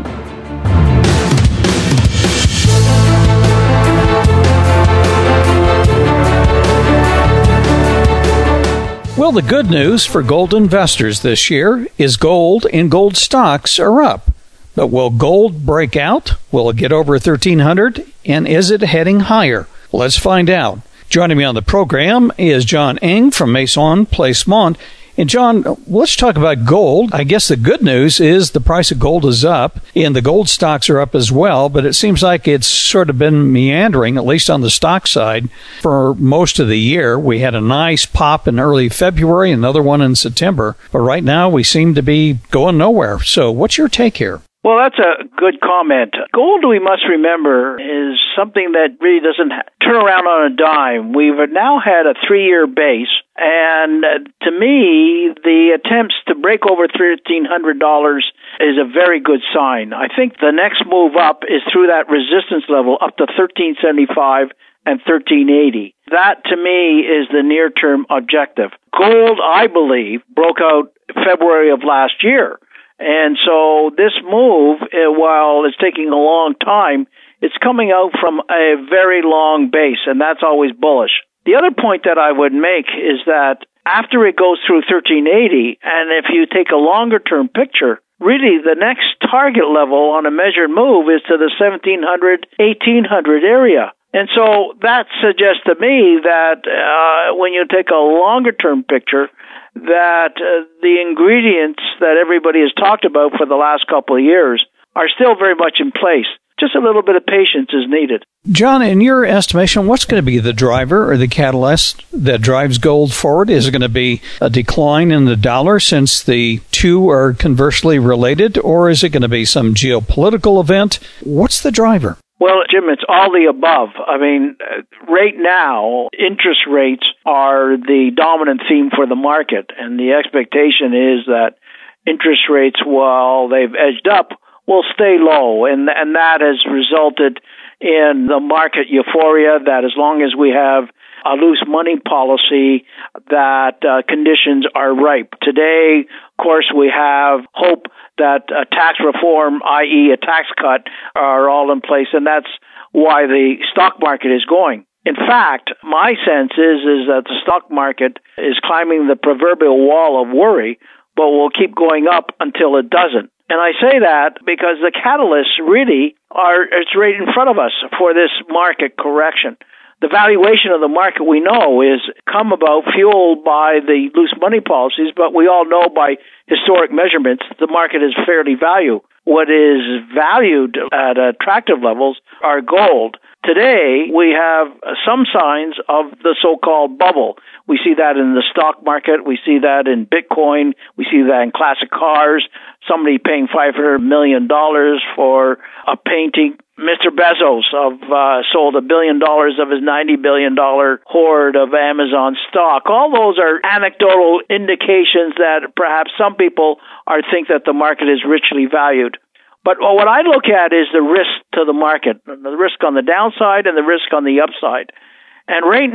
[SPEAKER 8] Well, the good news for gold investors this year is gold and gold stocks are up. But will gold break out? Will it get over thirteen hundred? And is it heading higher? Let's find out. Joining me on the program is John Eng from Maison Placement. And John, let's talk about gold. I guess the good news is the price of gold is up, and the gold stocks are up as well, but it seems like it's sort of been meandering, at least on the stock side, for most of the year. We had a nice pop in early February, another one in September, but right now we seem to be going nowhere. So what's your take here?
[SPEAKER 14] Well, that's a good comment. Gold, we must remember, is something that really doesn't turn around on a dime. We've now had a three-year base, and to me, the attempts to break over thirteen hundred dollars is a very good sign. I think the next move up is through that resistance level up to thirteen seventy-five and thirteen eighty. That, to me, is the near-term objective. Gold, I believe, broke out February of last year. And so this move, while it's taking a long time, it's coming out from a very long base, and that's always bullish. The other point that I would make is that after it goes through thirteen eighty, and if you take a longer-term picture, really the next target level on a measured move is to the seventeen hundred, eighteen hundred area. And so that suggests to me that uh, when you take a longer-term picture, that uh, the ingredients that everybody has talked about for the last couple of years are still very much in place. Just a little bit of patience is needed.
[SPEAKER 8] John, in your estimation, what's going to be the driver or the catalyst that drives gold forward? Is it going to be a decline in the dollar since the two are conversely related, or is it going to be some geopolitical event? What's the driver?
[SPEAKER 14] Well, Jim, it's all the above. I mean, right now, interest rates are the dominant theme for the market, and the expectation is that interest rates, while they've edged up, will stay low, and and that has resulted in the market euphoria that as long as we have a loose money policy, that uh, conditions are ripe. Today, of course, we have hope that uh, tax reform, that is a tax cut, are all in place, and that's why the stock market is going. In fact, my sense is, is that the stock market is climbing the proverbial wall of worry, but will keep going up until it doesn't. And I say that because the catalysts really are, it's right in front of us for this market correction. The valuation of the market, we know, is come about fueled by the loose money policies, but we all know by historic measurements the market is fairly valued. What is valued at attractive levels are gold. Today, we have some signs of the so-called bubble. We see that in the stock market. We see that in Bitcoin. We see that in classic cars. Somebody paying five hundred million dollars for a painting. Mister Bezos of, uh, sold a billion dollars of his ninety billion dollars hoard of Amazon stock. All those are anecdotal indications that perhaps some people are think that the market is richly valued. But what I look at is the risk to the market, the risk on the downside and the risk on the upside. And right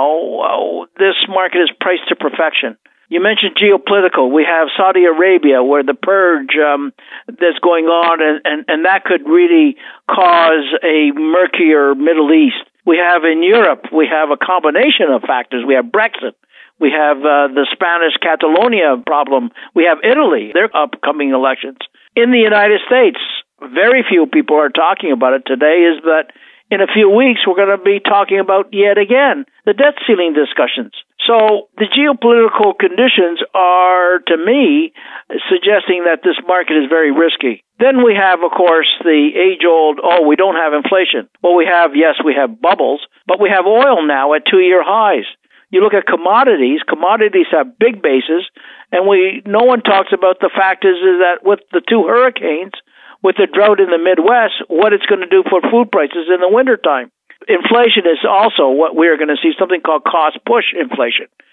[SPEAKER 14] now, this market is priced to perfection. You mentioned geopolitical. We have Saudi Arabia, where the purge um, that's going on, and, and, and that could really cause a murkier Middle East. We have in Europe, we have a combination of factors. We have Brexit. We have uh, the Spanish Catalonia problem. We have Italy, their upcoming elections. In the United States, very few people are talking about it today, is that in a few weeks we're going to be talking about yet again the debt ceiling discussions. So the geopolitical conditions are, to me, suggesting that this market is very risky. Then we have, of course, the age-old, oh, we don't have inflation. Well, we have, yes, we have bubbles, but we have oil now at two-year highs. You look at commodities, commodities have big bases, and we no one talks about the fact is, is that with the two hurricanes, with the drought in the Midwest, what it's going to do for food prices in the wintertime. Inflation is also what we're going to see, something called cost push inflation.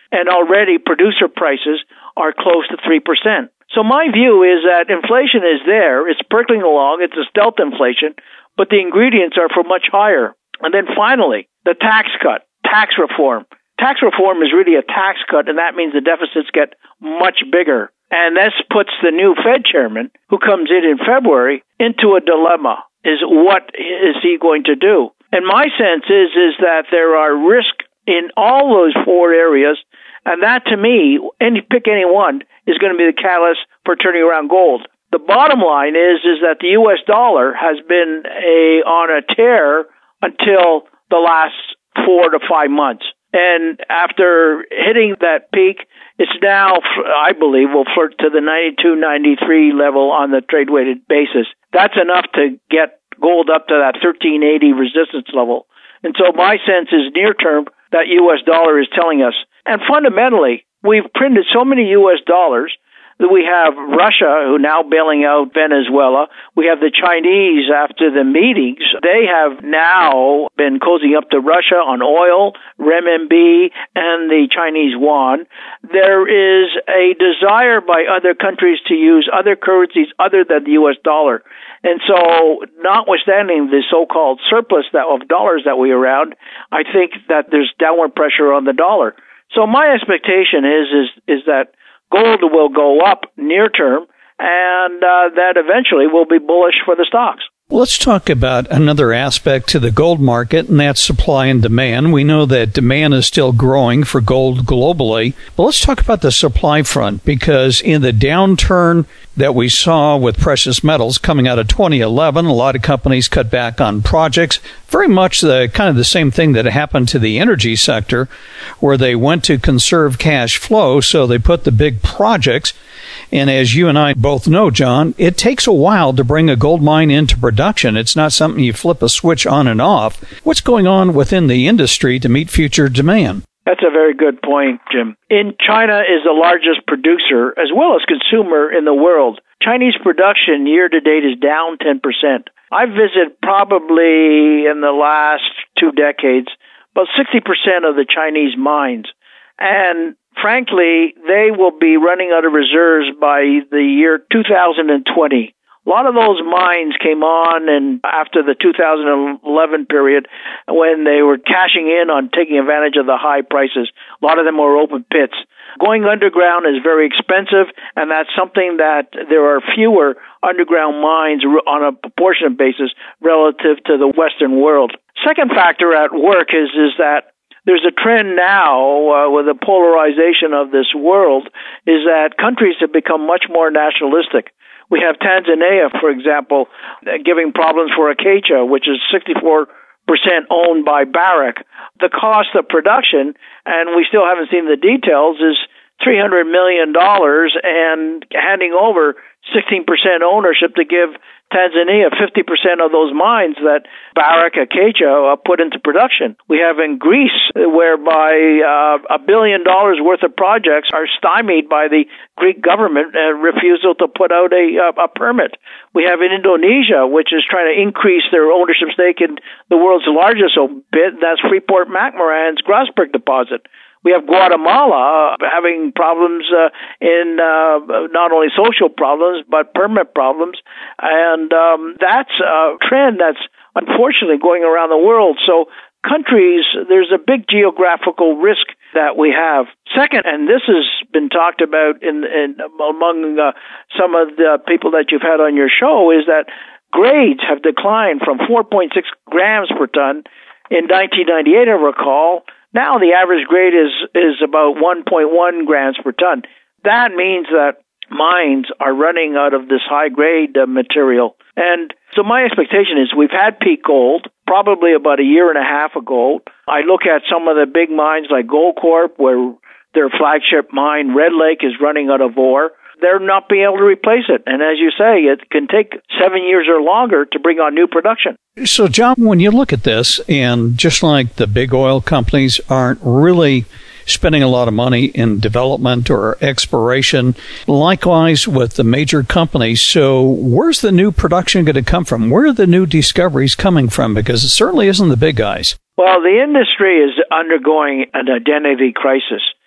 [SPEAKER 14] and already producer prices are close to three percent. So my view is that inflation is there. It's percolating along. It's a stealth inflation, but the ingredients are for much higher. And then finally, the tax cut, tax reform. Tax reform is really a tax cut, and that means the deficits get much bigger. And this puts the new Fed chairman, who comes in in February, into a dilemma. Is what is he going to do? And my sense is, is that there are risks in all those four areas, and that to me, any pick any one, is going to be the catalyst for turning around gold. The bottom line is, is that the U S dollar has been a, on a tear until the last four to five months. And after hitting that peak, it's now, I believe, will flirt to the ninety-two, ninety-three level on the trade-weighted basis. That's enough to get gold up to that thirteen eighty resistance level. And so my sense is near term that U S dollar is telling us. And fundamentally, we've printed so many U S dollars that we have Russia, who now bailing out Venezuela. We have the Chinese after the meetings. They have now been cozying up to Russia on oil, renminbi, and the Chinese yuan. There is a desire by other countries to use other currencies other than the U S dollar. And so, notwithstanding the so-called surplus that, of dollars that we around, I think that there's downward pressure on the dollar. So my expectation is is is that gold will go up near term, and uh, that eventually will be bullish for the stocks.
[SPEAKER 8] Let's talk about another aspect to the gold market, and that's supply and demand. We know that demand is still growing for gold globally, but let's talk about the supply front, because in the downturn that we saw with precious metals coming out of twenty eleven, a lot of companies cut back on projects. Very much the kind of the same thing that happened to the energy sector, where they went to conserve cash flow, so they put the big projects. And as you and I both know, John, it takes a while to bring a gold mine into production. It's not something you flip a switch on and off. What's going on within the industry to meet future demand?
[SPEAKER 14] That's a very good point, Jim. In China is the largest producer as well as consumer in the world. Chinese production year to date is down ten percent. I've visited probably in the last two decades about sixty percent of the Chinese mines. And frankly, they will be running out of reserves by the year two thousand twenty. A lot of those mines came on and after the two thousand eleven period when they were cashing in on taking advantage of the high prices. A lot of them were open pits. Going underground is very expensive, and that's something that there are fewer underground mines on a proportionate basis relative to the Western world. Second factor at work is, is that there's a trend now uh, with the polarization of this world is that countries have become much more nationalistic. We have Tanzania, for example, giving problems for Acacia, which is sixty-four percent owned by Barrick. The cost of production, and we still haven't seen the details, is three hundred million dollars, and handing over sixteen percent ownership to give Tanzania fifty percent of those mines that Barrick, Acacia put into production. We have in Greece, whereby uh, a billion dollars worth of projects are stymied by the Greek government and refusal to put out a, a, a permit. We have in Indonesia, which is trying to increase their ownership stake in the world's largest bit, that's Freeport-McMoran's Grasberg deposit. We have Guatemala uh, having problems uh, in uh, not only social problems, but permit problems. And um, that's a trend that's unfortunately going around the world. So countries, there's a big geographical risk that we have. Second, and this has been talked about in, in among uh, some of the people that you've had on your show, is that grades have declined from four point six grams per ton in nineteen ninety-eight, I recall. Now the average grade is, is about one point one grams per ton. That means that mines are running out of this high-grade uh, material. And so my expectation is we've had peak gold, probably about a year and a half ago. I look at some of the big mines like Goldcorp, where their flagship mine, Red Lake, is running out of ore. They're not being able to replace it. And as you say, it can take seven years or longer to bring on new production.
[SPEAKER 8] So, John, when you look at this, and just like the big oil companies aren't really spending a lot of money in development or exploration, likewise with the major companies, so where's the new production going to come from? Where are the new discoveries coming from? Because it certainly isn't the big guys.
[SPEAKER 14] Well, the industry is undergoing an identity crisis.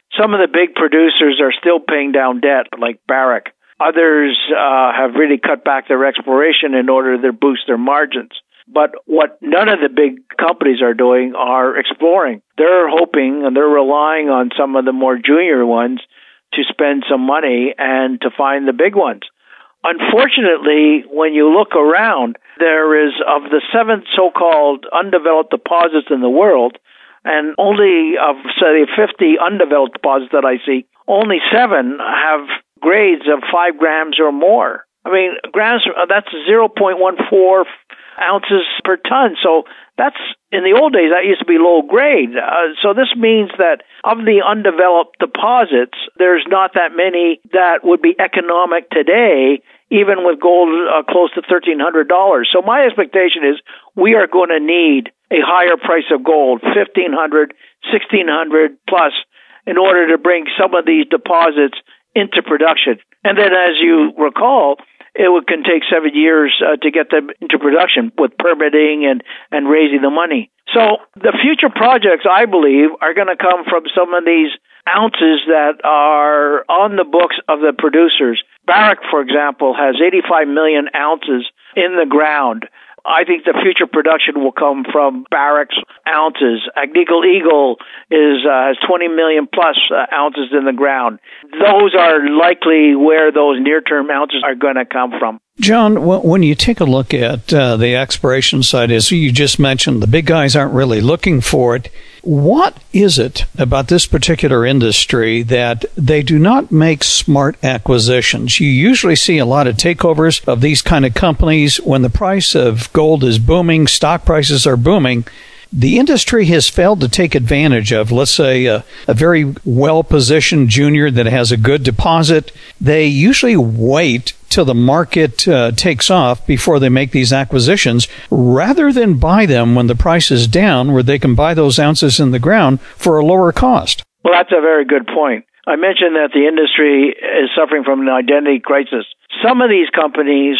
[SPEAKER 14] Some of the big producers are still paying down debt, like Barrick. Others uh, have really cut back their exploration in order to boost their margins. But what none of the big companies are doing are exploring. They're hoping and they're relying on some of the more junior ones to spend some money and to find the big ones. Unfortunately, when you look around, there is, of the seven so-called undeveloped deposits in the world, and only of, say, fifty undeveloped deposits that I see, only seven have grades of five grams or more. I mean, grams, that's zero point one four ounces per ton. So that's, in the old days, that used to be low grade. Uh, so this means that of the undeveloped deposits, there's not that many that would be economic today, even with gold uh, close to thirteen hundred dollars. So my expectation is we are going to need a higher price of gold, fifteen hundred dollars, sixteen hundred dollars plus, in order to bring some of these deposits into production. And then, as you recall, it would, can take seven years uh, to get them into production with permitting and, and raising the money. So the future projects, I believe, are going to come from some of these ounces that are on the books of the producers. Barrick, for example, has eighty-five million ounces in the ground. I think the future production will come from Barrick's ounces. Agnico Eagle is uh, has twenty million plus uh, ounces in the ground. Those are likely where those near-term ounces are going to come from.
[SPEAKER 8] John, when you take a look at uh, the exploration side, as you just mentioned, the big guys aren't really looking for it. What is it about this particular industry that they do not make smart acquisitions? You usually see a lot of takeovers of these kind of companies when the price of gold is booming, stock prices are booming. The industry has failed to take advantage of, let's say, a, a very well-positioned junior that has a good deposit. They usually wait till the market uh, takes off before they make these acquisitions, rather than buy them when the price is down, where they can buy those ounces in the ground for a lower cost.
[SPEAKER 14] Well, that's a very good point. I mentioned that the industry is suffering from an identity crisis. Some of these companies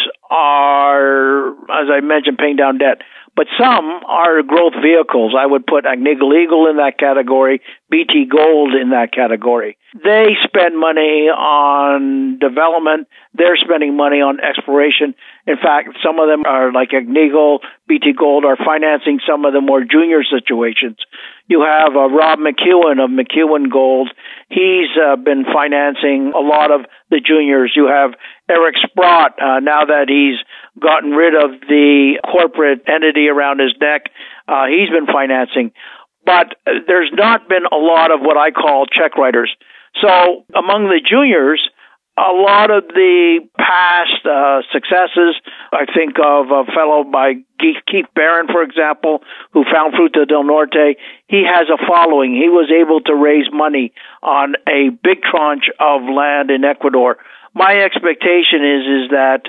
[SPEAKER 14] are, as I mentioned, paying down debt. But some are growth vehicles. I would put Agnico Eagle in that category, B T Gold in that category. They spend money on development. They're spending money on exploration. In fact, some of them are like Agnico, B T Gold are financing some of the more junior situations. You have uh, Rob McEwen of McEwen Gold. He's uh, been financing a lot of the juniors. You have Eric Sprott, uh, now that he's gotten rid of the corporate entity around his neck, uh, he's been financing. But uh, there's not been a lot of what I call check writers. So among the juniors, a lot of the past uh, successes, I think of a fellow by Keith Barron, for example, who found Fruta del Norte. He has a following. He was able to raise money on a big tranche of land in Ecuador. My expectation is, is that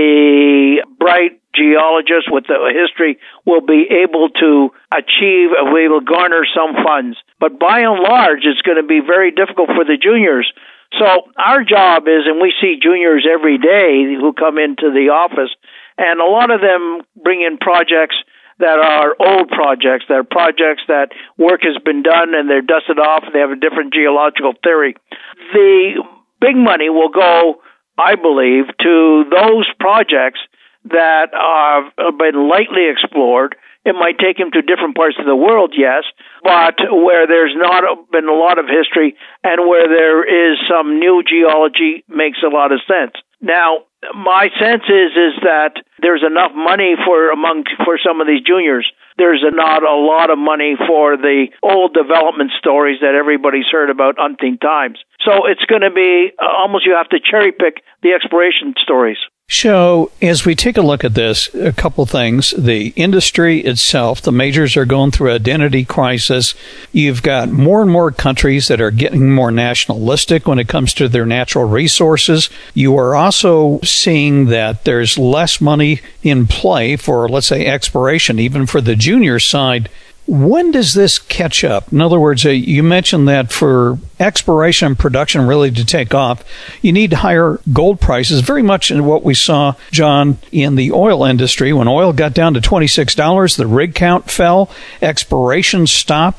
[SPEAKER 14] the bright geologists with the history will be able to achieve, we will garner some funds. But by and large, it's going to be very difficult for the juniors. So our job is, and we see juniors every day who come into the office, and a lot of them bring in projects that are old projects, that are projects that work has been done and they're dusted off and they have a different geological theory. The big money will go, I believe, to those projects that have been lightly explored. It might take him to different parts of the world, yes, but where there's not been a lot of history and where there is some new geology makes a lot of sense. Now, my sense is is that there's enough money for among for some of these juniors. There's not a lot of money for the old development stories that everybody's heard about umpteen times. So it's going to be almost you have to cherry pick the exploration stories.
[SPEAKER 8] So as we take a look at this, a couple things. The industry itself, the majors are going through identity crisis. You've got more and more countries that are getting more nationalistic when it comes to their natural resources. You are also seeing that there's less money in play for, let's say, exploration, even for the junior side. When does this catch up? In other words, uh, you mentioned that for exploration and production really to take off, you need higher gold prices, very much in what we saw, John, in the oil industry. When oil got down to twenty-six dollars, the rig count fell, exploration stopped,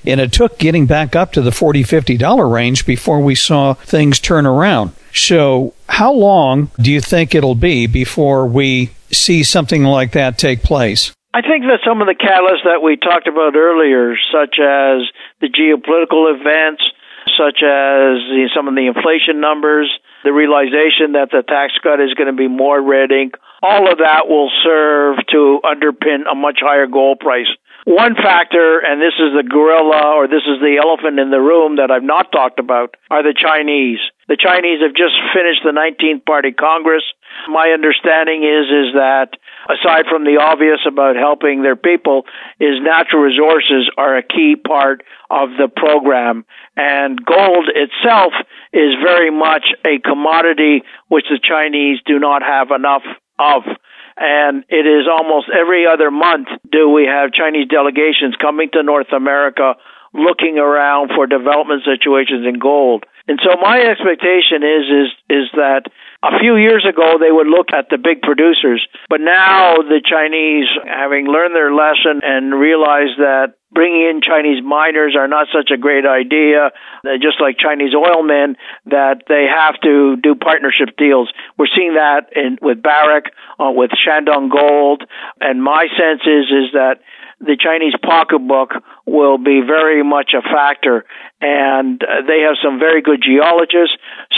[SPEAKER 8] and it took getting back up to the forty dollars, fifty dollars range before we saw things turn around. So how long do you think it'll be before we see something like that take place?
[SPEAKER 14] I think that some of the catalysts that we talked about earlier, such as the geopolitical events, such as the, some of the inflation numbers, the realization that the tax cut is going to be more red ink, all of that will serve to underpin a much higher gold price. One factor, and this is the gorilla or this is the elephant in the room that I've not talked about, are the Chinese. The Chinese have just finished the nineteenth Party Congress. My understanding is, is that aside from the obvious about helping their people, is natural resources are a key part of the program. And gold itself is very much a commodity which the Chinese do not have enough of. And it is almost every other month do we have Chinese delegations coming to North America looking around for development situations in gold. And so my expectation is, is, is that a few years ago they would look at the big producers, but now the Chinese, having learned their lesson and realized that bringing in Chinese miners are not such a great idea, just like Chinese oil men, that they have to do partnership deals. We're seeing that in, with Barrick, uh, with Shandong Gold, and my sense is, is that the Chinese pocketbook will be very much a factor, and they have some very good geologists.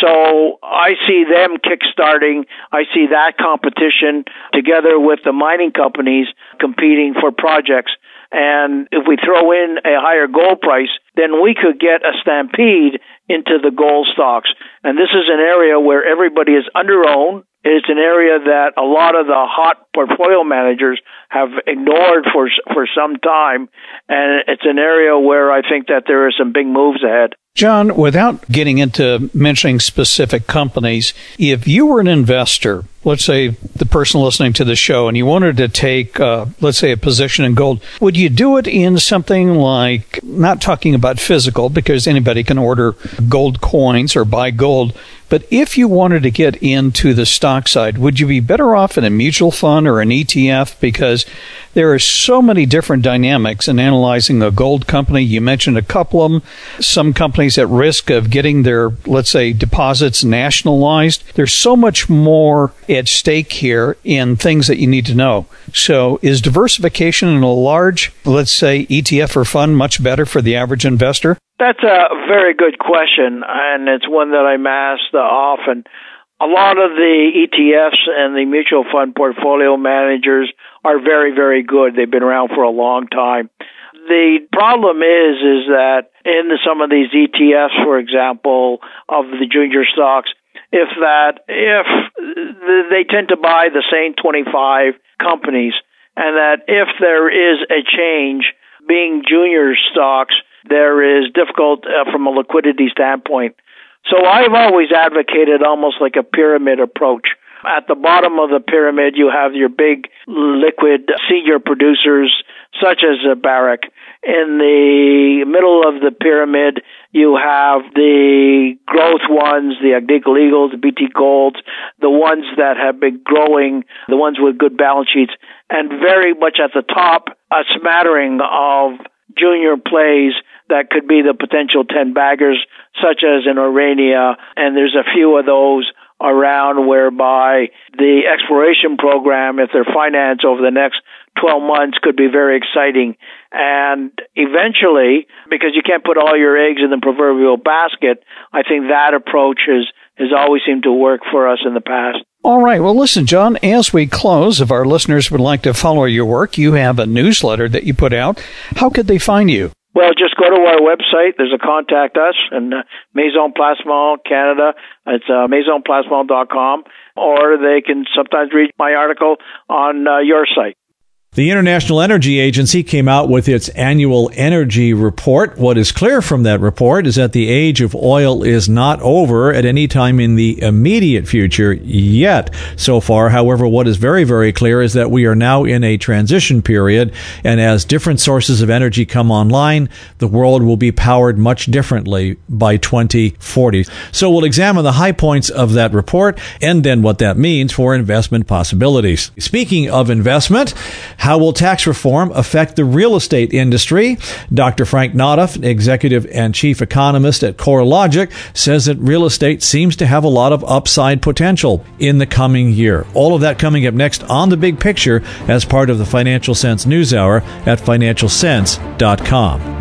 [SPEAKER 14] So I see them kickstarting. I see that competition together with the mining companies competing for projects. And if we throw in a higher gold price, then we could get a stampede into the gold stocks. And this is an area where everybody is under-owned. It's an area that a lot of the hot portfolio managers have ignored for for some time, and it's an area where I think that there are some big moves ahead.
[SPEAKER 8] John, without getting into mentioning specific companies, if you were an investor, let's say the person listening to the show, and you wanted to take, uh, let's say, a position in gold, would you do it in something like, not talking about physical, because anybody can order gold coins or buy gold, but if you wanted to get into the stock side, would you be better off in a mutual fund or an E T F? Because there are so many different dynamics in analyzing a gold company. You mentioned a couple of them. Some companies at risk of getting their, let's say, deposits nationalized. There's so much more at stake here in things that you need to know. So is diversification in a large, let's say, E T F or fund much better for the average investor?
[SPEAKER 14] That's a very good question, and it's one that I'm asked often. A lot of the E T Fs and the mutual fund portfolio managers are very, very good. They've been around for a long time. The problem is, is that in the, some of these E T Fs, for example, of the junior stocks, if that, if they tend to buy the same twenty-five companies, and that if there is a change, being junior stocks, there is difficult uh, from a liquidity standpoint. So I've always advocated almost like a pyramid approach. At the bottom of the pyramid, you have your big liquid senior producers, such as uh, Barrick. In the middle of the pyramid, you have the growth ones, the Agnico Eagles, the B T Golds, the ones that have been growing, the ones with good balance sheets, and very much at the top, a smattering of junior plays that could be the potential ten baggers, such as in Orania, and there's a few of those around whereby the exploration program, if they're financed over the next twelve months, could be very exciting. And eventually, because you can't put all your eggs in the proverbial basket, I think that approach has, has always seemed to work for us in the past.
[SPEAKER 8] All right. Well, listen, John, as we close, if our listeners would like to follow your work, you have a newsletter that you put out. How could they find you?
[SPEAKER 14] Well, just go to our website. There's a contact us in uh, Maison Placement Canada. It's uh, maison placement dot com, or they can sometimes read my article on uh, your site.
[SPEAKER 9] The International Energy Agency came out with its annual energy report. What is clear from that report is that the age of oil is not over at any time in the immediate future yet. So far, however, what is very, very clear is that we are now in a transition period, and as different sources of energy come online, the world will be powered much differently by twenty forty. So we'll examine the high points of that report and then what that means for investment possibilities. Speaking of investment, How will tax reform affect the real estate industry? Doctor Frank Nodoff, executive and chief economist at CoreLogic, says that real estate seems to have a lot of upside potential in the coming year. All of that coming up next on The Big Picture as part of the Financial Sense News Hour at financial sense dot com.